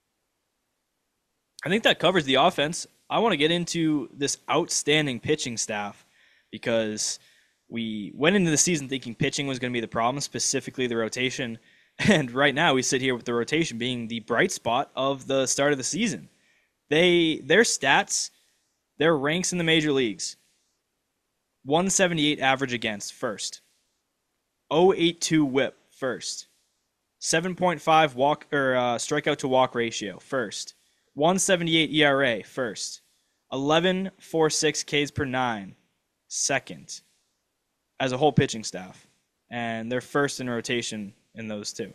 A: I think that covers the offense. I want to get into this outstanding pitching staff because we went into the season thinking pitching was going to be the problem, specifically the rotation. And right now we sit here with the rotation being the bright spot of the start of the season. They their stats, their ranks in the major leagues. one seventy-eight average against first. oh eighty-two whip first. seven point five walk or uh, strikeout to walk ratio first. one seventy-eight E R A first. eleven point four six Ks per nine second as a whole pitching staff. And they're first in rotation in those two.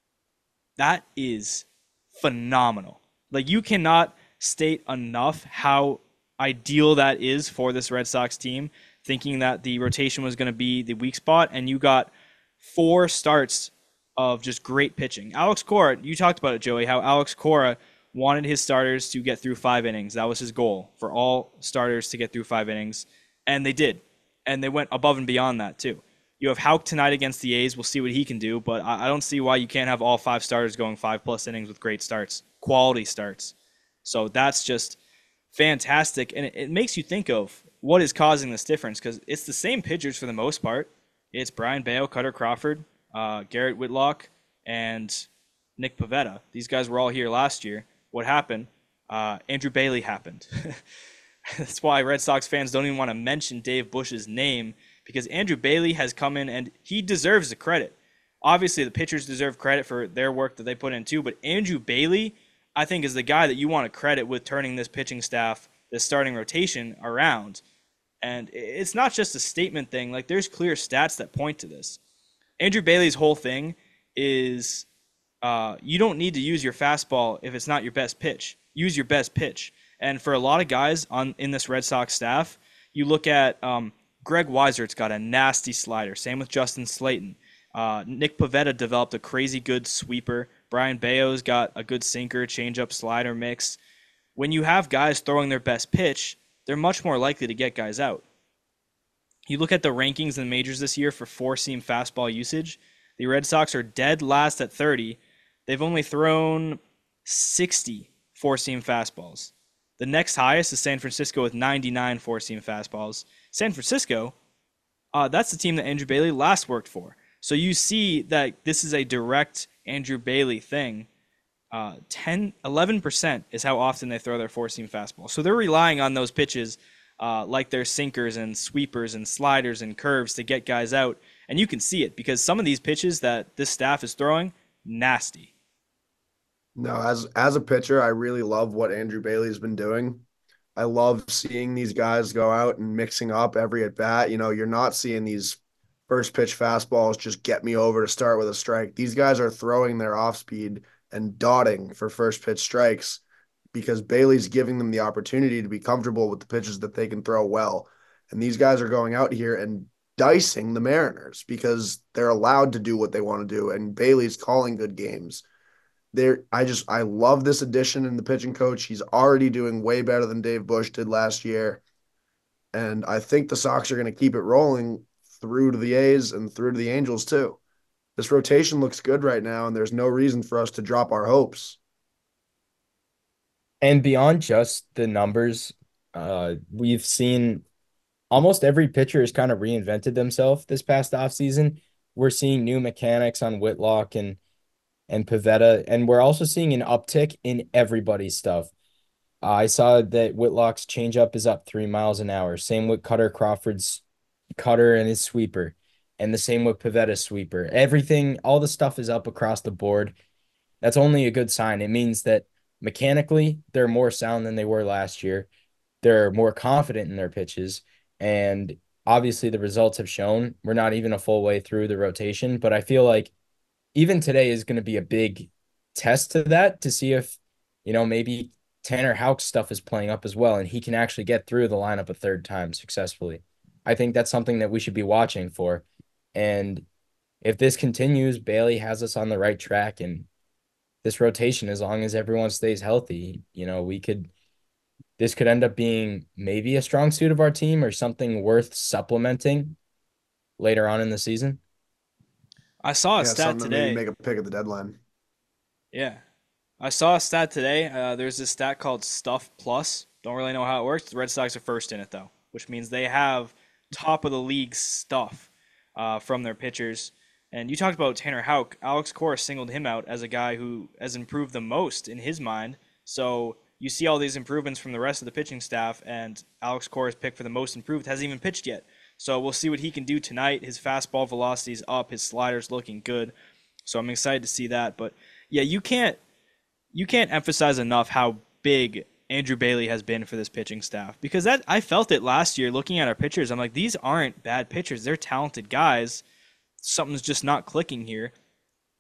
A: That is phenomenal. Like, you cannot state enough how ideal that is for this Red Sox team, thinking that the rotation was going to be the weak spot, and you got four starts of just great pitching. Alex Cora, you talked about it, Joey, how Alex Cora wanted his starters to get through five innings. That was his goal, for all starters to get through five innings, and they did. And they went above and beyond that, too. You have Houck tonight against the A's. We'll see what he can do, but I don't see why you can't have all five starters going five-plus innings with great starts, quality starts. So that's just fantastic, and it makes you think of what is causing this difference, because it's the same pitchers for the most part. It's Brayan Bello, Kutter Crawford, uh, Garrett Whitlock, and Nick Pivetta. These guys were all here last year. What happened? Uh, Andrew Bailey happened. That's why Red Sox fans don't even want to mention Dave Bush's name, because Andrew Bailey has come in and he deserves the credit. Obviously, the pitchers deserve credit for their work that they put in too, but Andrew Bailey, I think, is the guy that you want to credit with turning this pitching staff, this starting rotation around. And it's not just a statement thing. Like, there's clear stats that point to this. Andrew Bailey's whole thing is uh, you don't need to use your fastball if it's not your best pitch. Use your best pitch. And for a lot of guys on in this Red Sox staff, you look at um, Greg Weisert's got a nasty slider. Same with Justin Slayton. Uh, Nick Pivetta developed a crazy good sweeper. Brayan Bello's got a good sinker, changeup, slider mix. When you have guys throwing their best pitch, they're much more likely to get guys out. You look at the rankings in the majors this year for four-seam fastball usage. The Red Sox are dead last at thirty. They've only thrown sixty four-seam fastballs. The next highest is San Francisco with ninety-nine four-seam fastballs. San Francisco, uh, that's the team that Andrew Bailey last worked for. So you see that this is a direct Andrew Bailey thing. Uh, ten, eleven percent is how often they throw their four-seam fastball. So they're relying on those pitches uh, like their sinkers and sweepers and sliders and curves to get guys out. And you can see it because some of these pitches that this staff is throwing, nasty.
B: No, as as a pitcher, I really love what Andrew Bailey's been doing. I love seeing these guys go out and mixing up every at bat. You know, you're not seeing these first pitch fastballs just get me over to start with a strike. These guys are throwing their off speed and dotting for first pitch strikes because Bailey's giving them the opportunity to be comfortable with the pitches that they can throw well. And these guys are going out here and dicing the Mariners because they're allowed to do what they want to do. And Bailey's calling good games. There, I just I love this addition in the pitching coach. He's already doing way better than Dave Bush did last year. And I think the Sox are going to keep it rolling through to the A's and through to the Angels too. This rotation looks good right now, and there's no reason for us to drop our hopes.
C: And beyond just the numbers, uh, we've seen almost every pitcher has kind of reinvented themselves this past offseason. We're seeing new mechanics on Whitlock and and Pivetta, and we're also seeing an uptick in everybody's stuff. Uh, I saw that Whitlock's changeup is up three miles an hour. Same with Kutter Crawford's cutter and his sweeper, and the same with Pivetta's sweeper. Everything, all the stuff is up across the board. That's only a good sign. It means that mechanically they're more sound than they were last year. They're more confident in their pitches, and obviously the results have shown. We're not even a full way through the rotation, but I feel like even today is going to be a big test to that to see if, you know, maybe Tanner Houck's stuff is playing up as well and he can actually get through the lineup a third time successfully. I think that's something that we should be watching for. And if this continues, Bailey has us on the right track, and this rotation, as long as everyone stays healthy, you know, we could, this could end up being maybe a strong suit of our team or something worth supplementing later on in the season.
A: I saw a
B: yeah,
A: stat today.
B: Make a pick at the deadline.
A: Yeah. I saw a stat today. Uh, there's this stat called Stuff Plus. Don't really know how it works. The Red Sox are first in it, though, which means they have top of the league stuff uh, from their pitchers. And you talked about Tanner Houck. Alex Cora singled him out as a guy who has improved the most in his mind. So you see all these improvements from the rest of the pitching staff, and Alex Cora's pick for the most improved hasn't even pitched yet. So we'll see what he can do tonight. His fastball velocity is up. His slider's looking good. So I'm excited to see that. But, yeah, you can't you can't emphasize enough how big Andrew Bailey has been for this pitching staff. Because that I felt it last year looking at our pitchers. I'm like, these aren't bad pitchers. They're talented guys. Something's just not clicking here.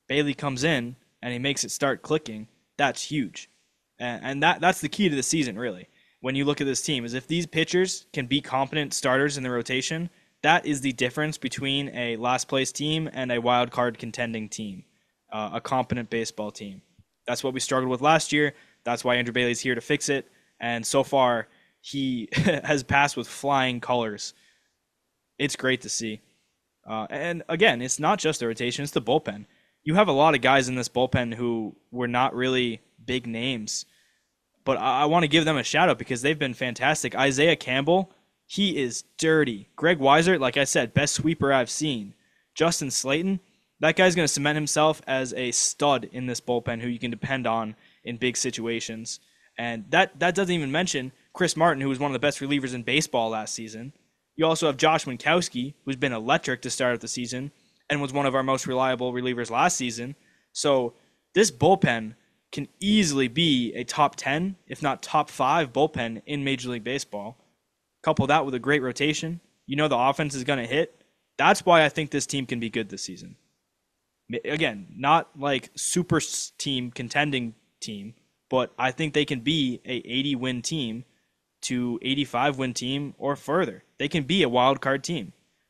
A: Bailey comes in and he makes it start clicking, that's huge. And, and that that's the key to the season, really. When you look at this team, is if these pitchers can be competent starters in the rotation, that is the difference between a last place team and a wild card contending team, uh, a competent baseball team. That's what we struggled with last year. That's why Andrew Bailey's here to fix it. And so far, he has passed with flying colors. It's great to see. Uh, and again, it's not just the rotation, it's the bullpen. You have a lot of guys in this bullpen who were not really big names, but I, I want to give them a shout out because they've been fantastic. Isaiah Campbell, he is dirty. Greg Weiser, like I said, best sweeper I've seen. Justin Slayton, that guy's going to cement himself as a stud in this bullpen who you can depend on in big situations. And that, that doesn't even mention Chris Martin, who was one of the best relievers in baseball last season. You also have Josh Winkowski, who's been electric to start of the season and was one of our most reliable relievers last season. So this bullpen can easily be a top ten, if not top five bullpen in Major League Baseball. Couple that with a great rotation. You know the offense is going to hit. That's why I think this team can be good this season. Again, not like super team contending team, but I think they can be a eighty-win team to eighty-five-win team or further. They can be a wild card team.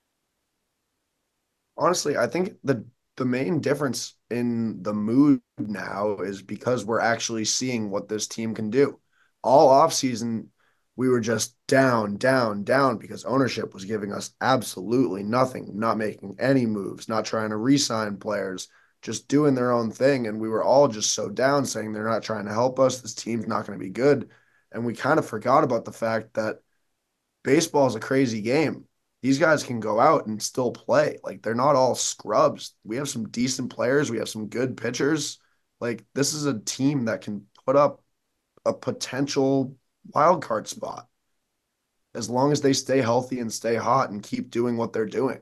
B: Honestly, I think the the main difference in the mood now is because we're actually seeing what this team can do. All offseason, we were just down, down, down because ownership was giving us absolutely nothing, not making any moves, not trying to re-sign players, just doing their own thing. And we were all just so down, saying they're not trying to help us. This team's not going to be good. And we kind of forgot about the fact that baseball is a crazy game. These guys can go out and still play. Like, they're not all scrubs. We have some decent players. We have some good pitchers. Like, this is a team that can put up a potential wild card spot as long as they stay healthy and stay hot and keep doing what they're doing.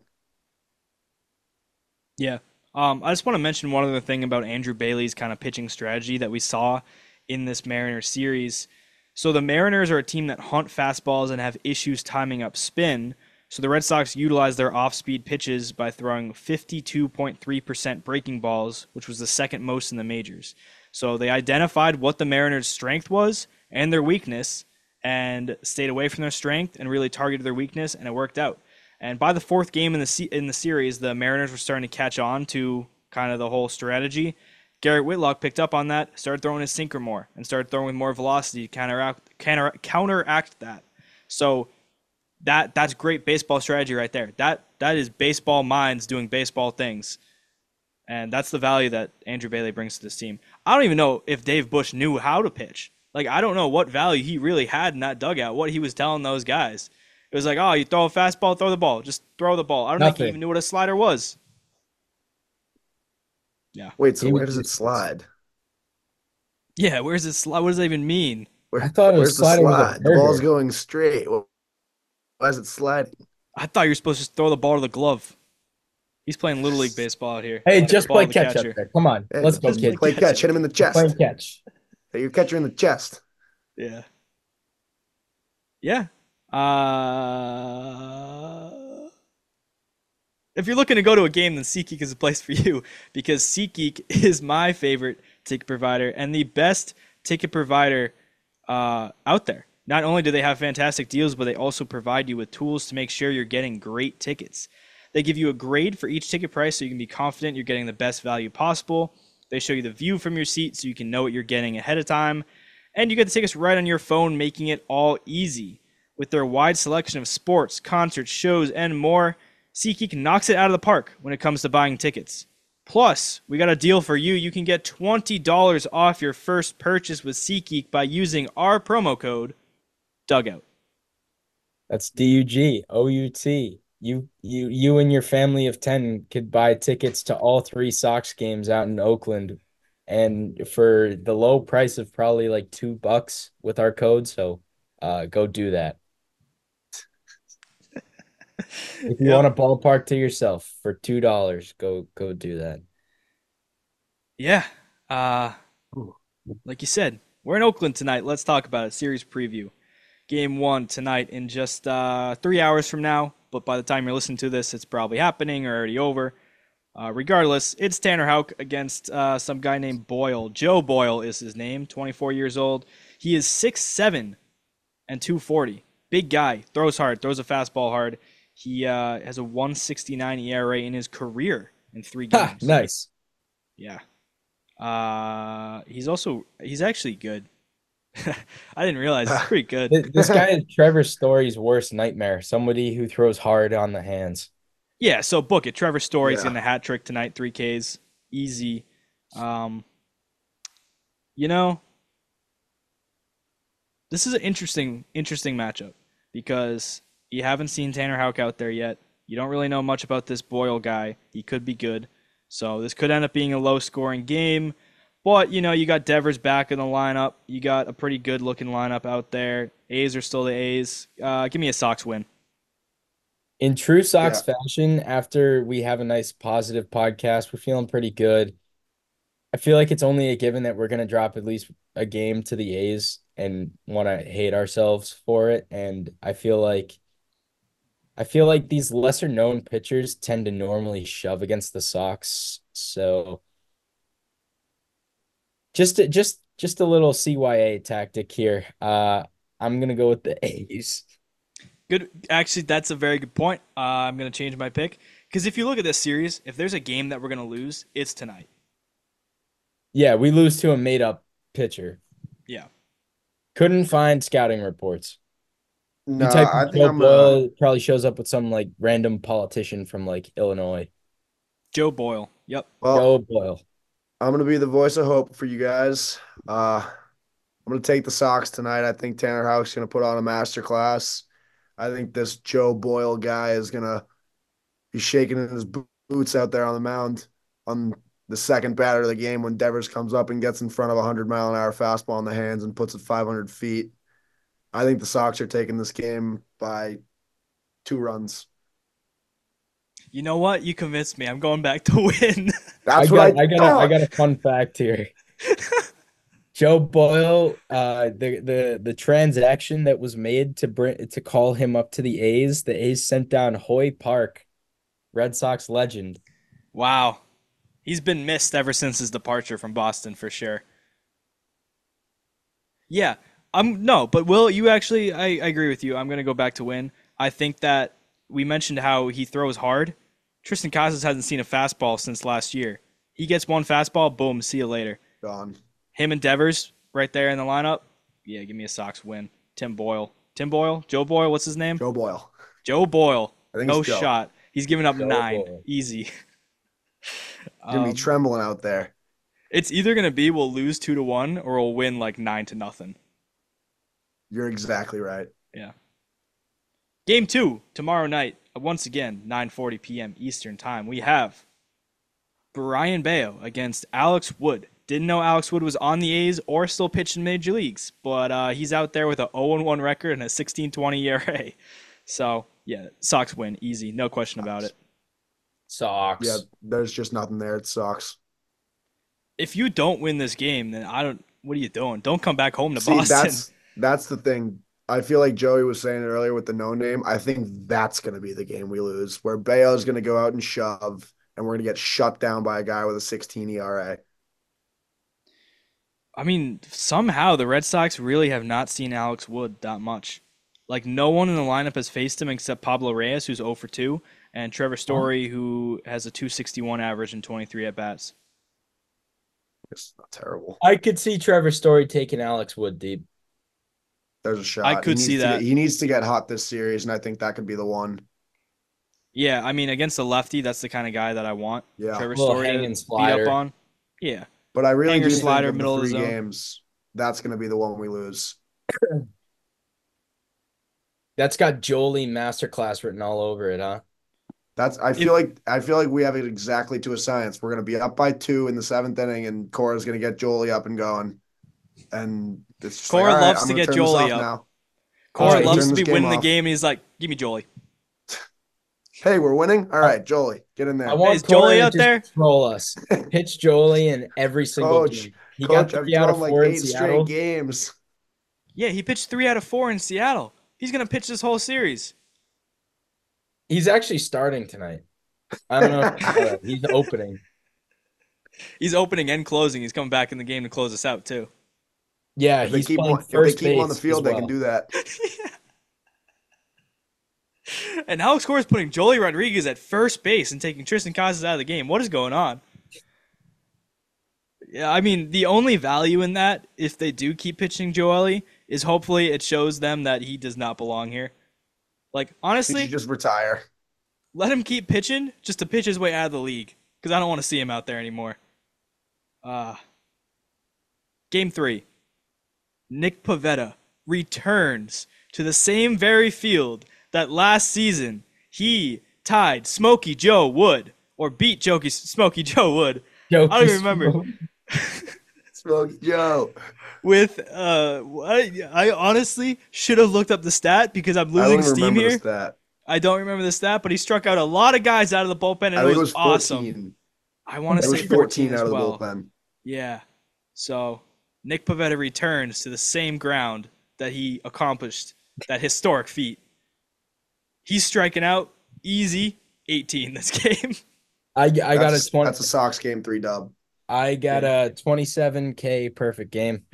A: Yeah. Um, I just want to mention one other thing about Andrew Bailey's kind of pitching strategy that we saw in this Mariners series. So the Mariners are a team that hunt fastballs and have issues timing up spin. So the Red Sox utilized their off-speed pitches by throwing fifty-two point three percent breaking balls, which was the second most in the majors. So they identified what the Mariners' strength was and their weakness and stayed away from their strength and really targeted their weakness, and it worked out. And by the fourth game in the se- in the series, the Mariners were starting to catch on to kind of the whole strategy. Garrett Whitlock picked up on that, started throwing his sinker more, and started throwing with more velocity to counteract, counter, counteract that. So that that's great baseball strategy right there. That that is baseball minds doing baseball things. And that's the value that Andrew Bailey brings to this team. I don't even know if Dave Bush knew how to pitch. Like, I don't know what value he really had in that dugout, what he was telling those guys. It was like, oh, you throw a fastball, throw the ball. Just throw the ball. I don't
C: Nothing.
A: think he even knew what a slider was. Yeah.
B: Wait, so
C: He
B: where
C: was
B: does it
C: just-
B: slide?
A: Yeah, where's this slide? What does that even mean?
B: Where,
C: I thought it was
B: where's the
C: sliding with a
B: slide? The ball's
C: burger.
B: going straight. Well, why is it sliding?
A: I thought you were supposed to just throw the ball to the glove. He's playing Little League baseball out here.
C: Hey,
A: Get the
C: just
A: ball
C: play
A: to the
C: catch
A: catcher.
C: up there. Come on.
B: Hey,
C: Let's go,
B: just
C: kid.
B: play catch. Hit him in the chest.
C: Playing catch.
B: Hit your catcher in the chest.
A: Yeah. Yeah. Uh, if you're looking to go to a game, then SeatGeek is a place for you because SeatGeek is my favorite ticket provider and the best ticket provider uh, out there. Not only do they have fantastic deals, but they also provide you with tools to make sure you're getting great tickets. They give you a grade for each ticket price so you can be confident you're getting the best value possible. They show you the view from your seat so you can know what you're getting ahead of time. And you get the tickets right on your phone, making it all easy. With their wide selection of sports, concerts, shows, and more, SeatGeek knocks it out of the park when it comes to buying tickets. Plus, we got a deal for you. You can get twenty dollars off your first purchase with SeatGeek by using our promo code Dugout.
C: That's D U G O U T. You you you and your family of ten could buy tickets to all three Sox games out in Oakland, and for the low price of probably like two bucks with our code. So, uh, go do that. If you
A: Yep.
C: want a ballpark to yourself for two dollars, go go do that.
A: Yeah. Uh, like you said, we're in Oakland tonight. Let's talk about it. Series preview. Game one tonight in just uh, three hours from now. But by the time you're listening to this, it's probably happening or already over. Uh, regardless, it's Tanner Houck against uh, some guy named Boyle. Joe Boyle is his name, twenty-four years old. He is six seven and two forty. Big guy, throws hard, throws a fastball hard. He uh, has a one sixty-nine E R A in his career in three
C: Ha,
A: games.
C: nice.
A: Yeah. Uh, he's also he's actually good. I didn't realize he's pretty good.
C: Th- This guy is Trevor Story's worst nightmare. Somebody who throws hard on the hands.
A: Yeah, so book it. Trevor Story's
B: Yeah.
A: getting the hat trick tonight, three Ks, easy. Um, you know, this is an interesting, interesting matchup because you haven't seen Tanner Houck out there yet. You don't really know much about this Boyle guy. He could be good, so this could end up being a low-scoring game. But you know, you got Devers back in the lineup. You got a pretty good-looking lineup out there. A's are still the A's. Uh, give me a Sox win.
C: In true Sox
B: Yeah.
C: fashion, after we have a nice positive podcast, we're feeling pretty good. I feel like it's only a given that we're going to drop at least a game to the A's and want to hate ourselves for it. And I feel like I feel like these lesser known pitchers tend to normally shove against the Sox. So just a, just just a little C Y A tactic here. Uh, I'm gonna go with the A's.
A: Good. Actually, that's a very good point. Uh, I'm going to change my pick because if you look at this series, if there's a game that we're going to lose, it's tonight.
C: Yeah, we lose to a made up pitcher.
A: Yeah.
C: Couldn't find scouting reports.
B: No,
C: You type
B: I
C: in
B: think
C: Joe
B: I'm gonna.
C: Boyle, it probably shows up with some like random politician from like Illinois.
A: Joe Boyle. Yep.
B: Well,
C: Joe Boyle.
B: I'm gonna be the voice of hope for you guys. Uh, I'm gonna take the Sox tonight. I think Tanner Houck's gonna put on a masterclass. I think this Joe Boyle guy is gonna be shaking in his bo- boots out there on the mound on the second batter of the game when Devers comes up and gets in front of a hundred mile an hour fastball in the hands and puts it five hundred feet. I think the Sox are taking this game by two runs.
A: You know what? You convinced me. I'm going back to win.
B: That's
C: I
B: what
C: got
B: I,
C: I got a, I got a fun fact here. Joe Boyle, uh, the the the transaction that was made to bring to call him up to the A's, the A's sent down Hoy Park, Red Sox legend.
A: Wow. He's been missed ever since his departure from Boston for sure. Yeah. I'm no, but Will, you actually I, I agree with you. I'm gonna go back to win. I think that we mentioned how he throws hard. Tristan Casas hasn't seen a fastball since last year. He gets one fastball, boom, see you later.
B: gone.
A: Him and Devers right there in the lineup. Yeah, give me a Sox win. Tim Boyle. Tim Boyle? Joe Boyle, what's his name?
B: Joe Boyle.
A: Joe Boyle.
B: I think
A: No
B: it's Joe.
A: shot. He's giving up
C: Joe
A: nine.
C: Boyle.
A: Easy.
B: Gonna
A: Um,
B: be trembling out there.
A: it's either gonna be we'll lose two to one or we'll win like nine to nothing.
B: You're exactly right.
A: Yeah. Game two tomorrow night. Once again, nine forty p.m. Eastern time. We have Brian Bayo against Alex Wood. Didn't know Alex Wood was on the A's or still pitching major leagues, but uh, he's out there with a oh and one record and a sixteen twenty E R A. So yeah, Sox win easy, no question about it.
C: Sox.
B: Yeah, there's just nothing there. It sucks.
A: If you don't win this game, then I don't. What are you doing? Don't come back home to
B: See,
A: Boston.
B: that's that's the thing. I feel like Joey was saying it earlier with the no name. I think that's going to be the game we lose, where Bayo's going to go out and shove, and we're going to get shut down by a guy with a sixteen E R A.
A: I mean, somehow the Red Sox really have not seen Alex Wood that much. Like, no one in the lineup has faced him except Pablo Reyes, who's oh for two, and Trevor Story, who has a two sixty-one average and twenty-three at-bats.
B: It's not terrible.
C: I could see Trevor Story taking Alex Wood deep.
B: There's a shot.
A: I could
B: He
A: see
B: needs to
A: that.
B: get- he needs to get hot this series, and I think that could be the one.
A: Yeah, I mean, against a lefty, that's the kind of guy that I want.
B: Yeah.
A: Trevor
C: Little
A: Story to
C: hanging
A: beat
C: slider.
A: up on. Yeah.
B: But I really
A: Hanger
B: do
A: slider,
B: think of
A: middle
B: the
A: of the
B: three
A: zone.
B: games, that's going to be the one we lose.
C: That's got Jolie Masterclass written all over it, huh?
B: That's I feel like I feel like we have it exactly to a science. We're going to be up by two in the seventh inning, and Cora's going to get Jolie up and going. And it's just
A: Cora
B: like, all right,
A: loves
B: I'm
A: to
B: gonna
A: get
B: turn this
A: Jolie
B: off
A: up.
B: now.
A: Cora
C: All right,
A: loves
B: turn
A: to
B: this
A: be
B: game
A: winning the
B: off.
A: game, and he's like, give me Jolie.
B: Hey, we're winning. All right, Jolie, get in there.
C: I want
A: is Jolie
C: Cora to
A: out
C: just
A: there?
C: troll us. Pitch Jolie in every single
B: Coach,
C: game. He
B: Coach,
C: got
B: I've
C: three out of
B: thrown like
C: four in
B: eight
C: Seattle.
B: straight games.
A: Yeah, he pitched three out of four in Seattle. He's going to pitch this whole series.
C: He's actually starting tonight. I don't know if you know that. He's opening.
A: He's opening and closing. He's coming back in the game to close us out too.
C: Yeah,
B: If they
C: he's
B: keep him
C: playing
B: on, if they
C: first
B: keep him on the
C: base as
B: field, they can
C: well.
B: do that.
A: And Alex Cora is putting Joely Rodriguez at first base and taking Tristan Casas out of the game. What is going on? Yeah, I mean, the only value in that, if they do keep pitching Joely, is hopefully it shows them that he does not belong here. Like,
B: He should
A: honestly,
B: just retire.
A: let him keep pitching just to pitch his way out of the league because I don't want to see him out there anymore. Uh, game three. Nick Pivetta returns to the same very field that last season he tied Smokey Joe Wood or beat Jokey, Smokey Joe Wood.
C: Yo,
A: I don't even remember.
B: Smokey Joe.
A: With uh, I, I honestly should have looked up the stat because I'm
B: I don't
A: losing
B: even
A: steam
B: remember
A: here.
B: the stat.
A: I don't remember the stat, but he struck out a lot of guys out of the bullpen, and
B: I
A: it
B: think
A: was,
B: it was
A: awesome.
B: fourteen.
A: I want to
B: It was
A: say
B: fourteen
A: fourteen as
B: out of the
A: well.
B: bullpen.
A: Yeah. So Nick Pivetta returns to the same ground that he accomplished that historic feat. He's striking out easy eighteen this game.
C: I I got
B: That's,
C: a twenty.
B: that's a Sox game three dub.
C: I got a twenty-seven K perfect game.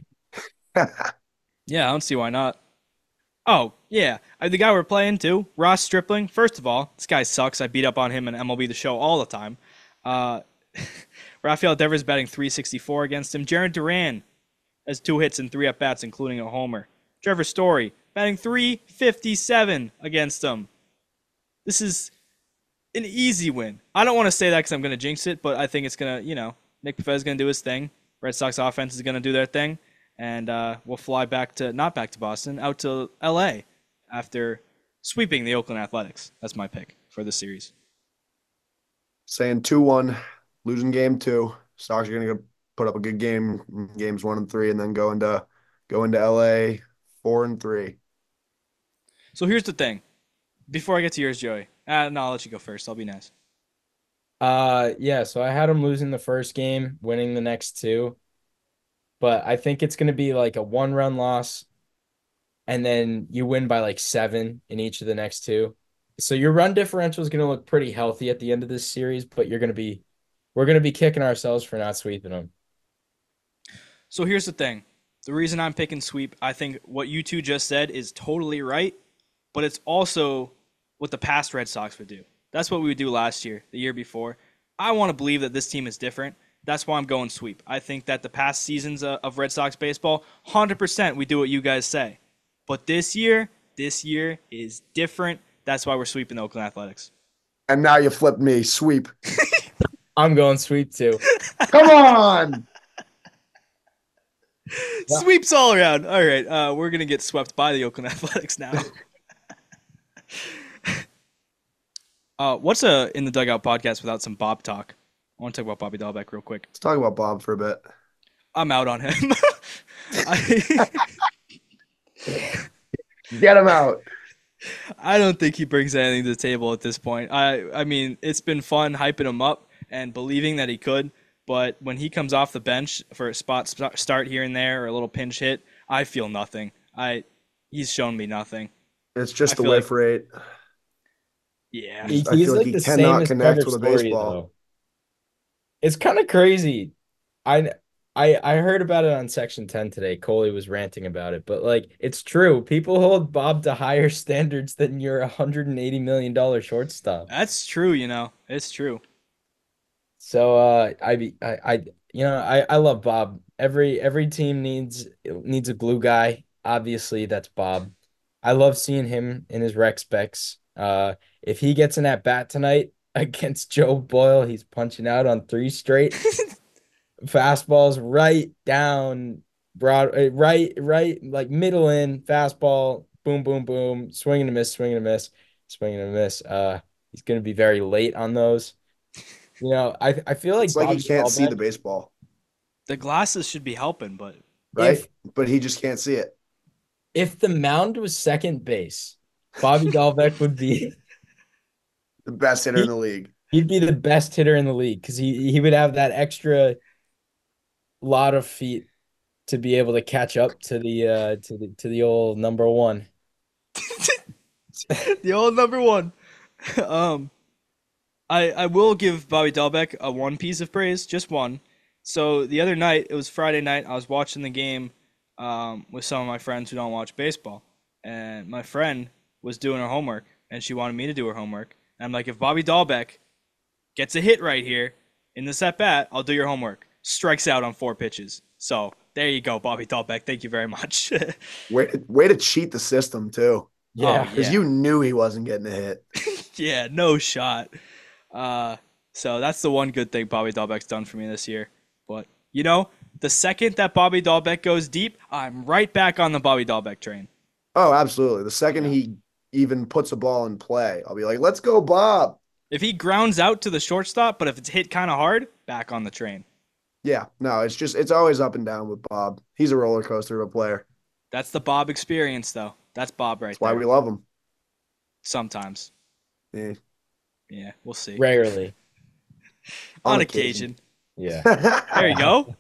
A: Yeah, I don't see why not. Oh, yeah. Uh, The guy we're playing too, Ross Stripling. First of all, this guy sucks. I beat up on him in M L B The Show all the time. Uh, Rafael Devers batting three sixty-four against him. Jared Duran has two hits and three at-bats, including a homer. Trevor Story batting three fifty-seven against him. This is an easy win. I don't want to say that because I'm going to jinx it, but I think it's going to, you know, Nick Pivetta going to do his thing. Red Sox offense is going to do their thing. And uh, we'll fly back to, not back to Boston, out to L A after sweeping the Oakland Athletics. That's my pick for the series.
B: Saying two one, losing game two. Sox are going to put up a good game in games one and three, and then go into go into L A four and three.
A: So here's the thing. Before I get to yours, Joey, uh, no, I'll let you go first. I'll be nice.
C: Uh, yeah, so I had him losing the first game, winning the next two. But I think it's going to be like a one run loss, and then you win by like seven in each of the next two. So your run differential is going to look pretty healthy at the end of this series, but you're going to be, we're going to be kicking ourselves for not sweeping them.
A: So here's the thing. The reason I'm picking sweep, I think what you two just said is totally right, but it's also what the past Red Sox would do. That's what we would do last year, the year before. I want to believe that this team is different. That's why I'm going sweep. I think that the past seasons of Red Sox baseball, one hundred percent we do what you guys say. But this year, this year is different. That's why we're sweeping the Oakland Athletics.
B: And now you flipped me. Sweep.
C: I'm going sweep too.
B: Come on.
A: Sweeps all around. All right, uh, we're going to get swept by the Oakland Athletics now. uh, what's a In the Dugout podcast without some Bob talk? I want to talk about Bobby Dahlbeck real quick.
B: Let's talk about Bob for a bit.
A: I'm out on him. I,
B: Get him out.
A: I don't think he brings anything to the table at this point. I, I mean, it's been fun hyping him up and believing that he could, but when he comes off the bench for a spot start here and there or a little pinch hit, I feel nothing. I, he's shown me nothing.
B: It's just
A: I
B: the
A: feel
B: whiff
A: like-
B: rate.
A: Yeah.
C: He-
B: I
C: he's
B: feel like
C: like
B: he
C: the
B: cannot
C: same as
B: connect
C: Trevor
B: with a
C: Story,
B: baseball.
C: though. It's kind of crazy. I I I heard about it on Section ten today. Coley was ranting about it, but like it's true. People hold Bob to higher standards than your one hundred eighty million dollars shortstop.
A: That's true, you know. It's true.
C: So uh I be I, I you know I I love Bob. Every every team needs needs a glue guy. Obviously, that's Bob. I love seeing him in his rec specs. Uh if he gets an at bat tonight against Joe Boyle, he's punching out on three straight. Fastballs right down broad, uh, right, right, like middle in fastball, boom, boom, boom, swing and a miss, swing and a miss, swing and a miss. Uh, he's going to be very late on those. You know, I I feel like
B: It's like he
C: Bobby
B: can't see
C: Dahlbeck,
B: the baseball,
A: The glasses should be helping, but
B: right?
C: If
B: But he just can't see it.
C: if the mound was second base, Bobby Dahlbeck would be
B: The best hitter in the league.
C: he'd be the best hitter in the league because he he would have that extra lot of feet to be able to catch up to the uh to the to the old number one.
A: the old number one. um, I, I will give Bobby Dahlbeck a one piece of praise, just one. So the other night, it was Friday night, I was watching the game um, with some of my friends who don't watch baseball. And my friend was doing her homework, and she wanted me to do her homework. And I'm like, if Bobby Dahlbeck gets a hit right here in this at bat, I'll do your homework. Strikes out on four pitches. So there you go, Bobby Dahlbeck. Thank you very much.
B: Way, way to cheat the system too,
C: Yeah.
A: Oh,
B: because
A: yeah.
B: you knew he wasn't getting a hit.
A: Yeah, no shot. Uh, so that's the one good thing Bobby Dahlbeck's done for me this year. But, you know, the second that Bobby Dahlbeck goes deep, I'm right back on the Bobby Dahlbeck train.
B: Oh, absolutely. The second
A: Yeah.
B: he even puts a ball in play, I'll be like, let's go, Bob.
A: If he grounds out to the shortstop, but if it's hit kind of hard, back on the train.
B: Yeah, no, it's just it's always up and down with Bob. He's a roller coaster of a player.
A: That's the Bob experience, though. That's Bob right
B: That's why
A: there.
B: we love him.
A: Sometimes.
B: Yeah.
A: Yeah, we'll see.
C: Rarely.
A: On,
B: On
A: occasion.
C: Yeah.
A: There you go.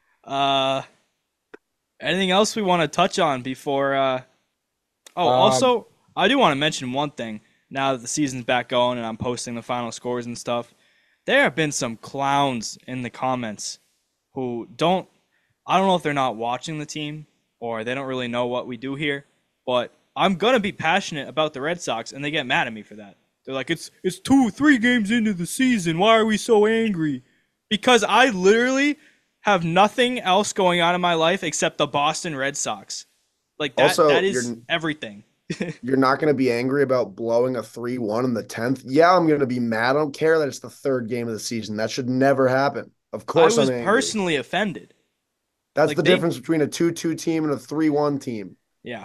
A: Uh, anything else we want to touch on before? Uh... Oh,
C: Um,
A: also, I do want to mention one thing. Now that the season's back going and I'm posting the final scores and stuff, there have been some clowns in the comments who don't. I don't know if they're not watching the team or they don't really know what we do here, but I'm gonna be passionate about the Red Sox, and they get mad at me for that. They're like, "It's it's two, three games into the season. Why are we so angry?" Because I literally have nothing else going on in my life except the Boston Red Sox. Like that,
B: Also,
A: that is
B: you're-
A: everything.
B: You're not going to be angry about blowing a three one in the tenth. Yeah, I'm going to be mad. I don't care that it's the third game of the season. That should never happen. Of
A: I
B: course,
A: was
B: I'm angry.
A: personally offended.
B: That's
A: like,
B: the
A: they-
B: difference between a two two team and a three one team.
A: Yeah.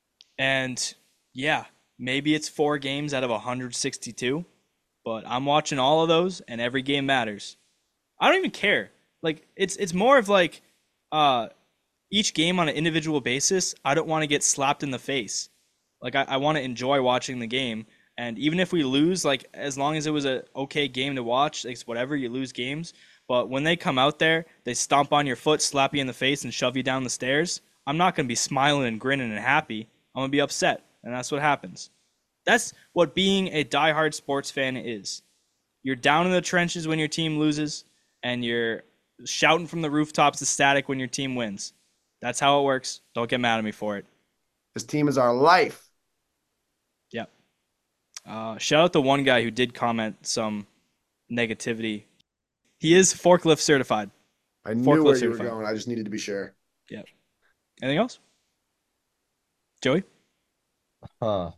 A: And yeah, maybe it's four games out of one hundred sixty-two, but I'm watching all of those and every game matters. I don't even care. Like it's it's more of like uh each game on an individual basis, I don't want to get slapped in the face. Like I, I want to enjoy watching the game. And even if we lose, like as long as it was a okay game to watch, it's whatever, you lose games. But when they come out there, they stomp on your foot, slap you in the face, and shove you down the stairs, I'm not going to be smiling and grinning and happy. I'm going to be upset. And that's what happens. That's what being a diehard sports fan is. You're down in the trenches when your team loses, and you're shouting from the rooftops ecstatic when your team wins. That's how it works. Don't get mad at me for it.
B: This team is our life.
A: Yep. Uh, shout out the one guy who did comment some negativity. He is forklift certified.
B: I knew
A: Forklift
B: where you
A: certified.
B: were going. I just needed to be sure.
A: Yep. Anything else? Joey?
C: Huh.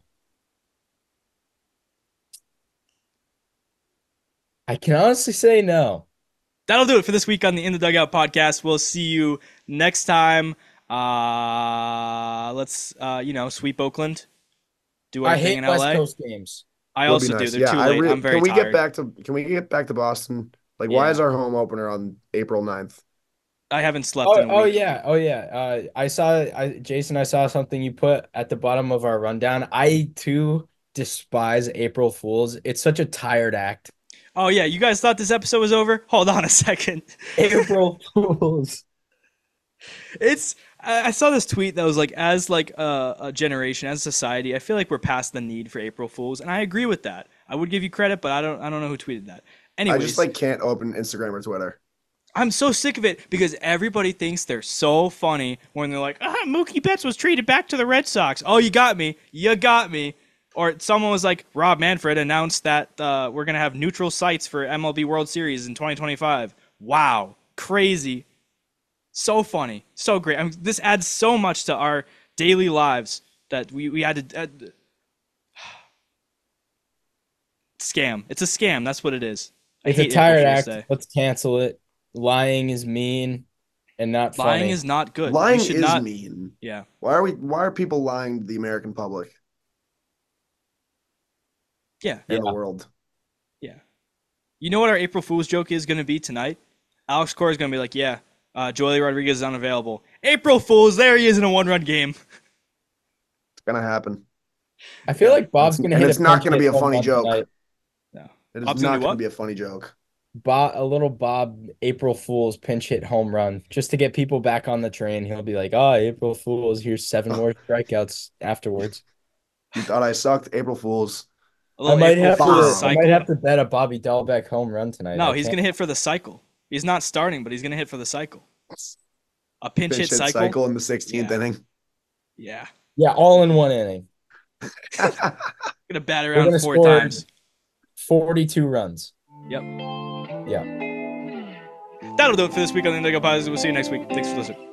C: I can honestly say no.
A: That'll do it for this week on the In the Dugout podcast. We'll see you next time. Uh, let's, uh, you know, sweep Oakland. Do
C: I
A: everything
C: hate
A: in
C: West
A: L A.
C: Coast games.
A: I
B: Would be
A: also do.
B: nice.
A: They're
B: Yeah,
A: too
B: I
A: late.
B: really-
A: I'm very
B: Can we
A: tired.
B: get back to Can we get back to Boston? Like, why
A: Yeah.
B: is our home opener on April ninth?
A: I haven't slept
C: Oh,
A: in a
C: oh
A: week.
C: yeah, oh yeah. Uh, I saw, I Jason, I saw something you put at the bottom of our rundown. I too despise April Fools. It's such a tired act.
A: Oh, yeah. You guys thought this episode was over? Hold on a second.
C: April Fools.
A: It's I I saw this tweet that was like, as like a, a generation, as a society, I feel like we're past the need for April Fools, and I agree with that. I would give you credit, but I don't I don't know who tweeted that. Anyways,
B: I just like can't open Instagram or Twitter.
A: I'm so sick of it because everybody thinks they're so funny when they're like, ah, Mookie Betts was traded back to the Red Sox. Oh, you got me. You got me. Or someone was like, Rob Manfred announced that uh, we're going to have neutral sites for M L B World Series in twenty twenty-five. Wow. Crazy. So funny. So great. I mean, this adds so much to our daily lives that we, we had to... Uh, scam. It's a scam. That's what it is. I
C: It's a
A: hate
C: tired
A: April
C: act.
A: Fool's Day.
C: Let's cancel it. Lying is mean and not
A: Lying
C: funny.
A: is not good.
B: Lying
A: we should
B: is
A: not,
B: mean.
A: Yeah.
B: Why are we? Why are people lying to the American public
A: Yeah.
B: and
C: Yeah.
B: the world?
A: Yeah. You know what our April Fool's joke is going to be tonight? Alex Cora is going to be like, yeah, uh, Joely Rodriguez is unavailable. April Fool's, there he is in a one-run game.
B: It's gonna happen.
C: I feel like Bob's
B: And
C: gonna hit
B: it's
C: a
B: not
C: pinch
B: gonna
C: hit
B: be a
C: home
B: funny
C: run
B: joke.
C: tonight.
A: No.
B: It is
A: Bob's
B: not
A: gonna do
B: gonna
A: what?
B: be a funny joke.
C: Bob, a little Bob April Fool's pinch hit home run just to get people back on the train. He'll be like, "Oh, April Fool's, here's seven more strikeouts afterwards."
B: You thought I sucked, April Fools.
A: A
C: I
A: little
C: might
A: April
C: have to.
A: Fool's
B: Wow.
C: I
A: cycle.
C: might have to bet a Bobby Dahlbeck home run tonight.
A: No,
C: I
A: he's
C: can't-
A: gonna hit for the cycle. He's not starting, but he's gonna hit for the cycle. A pinch,
B: Pitch
A: hit
B: hit
A: cycle.
B: cycle in the sixteenth
A: Yeah.
B: inning.
A: Yeah,
C: Yeah, all in one inning.
A: gonna bat
C: We're
A: around
C: gonna
A: four
C: score
A: times.
C: forty-two runs.
A: Yep.
C: Yeah.
A: That'll do it for this week on the Indigo Pies. We'll see you next week. Thanks for listening.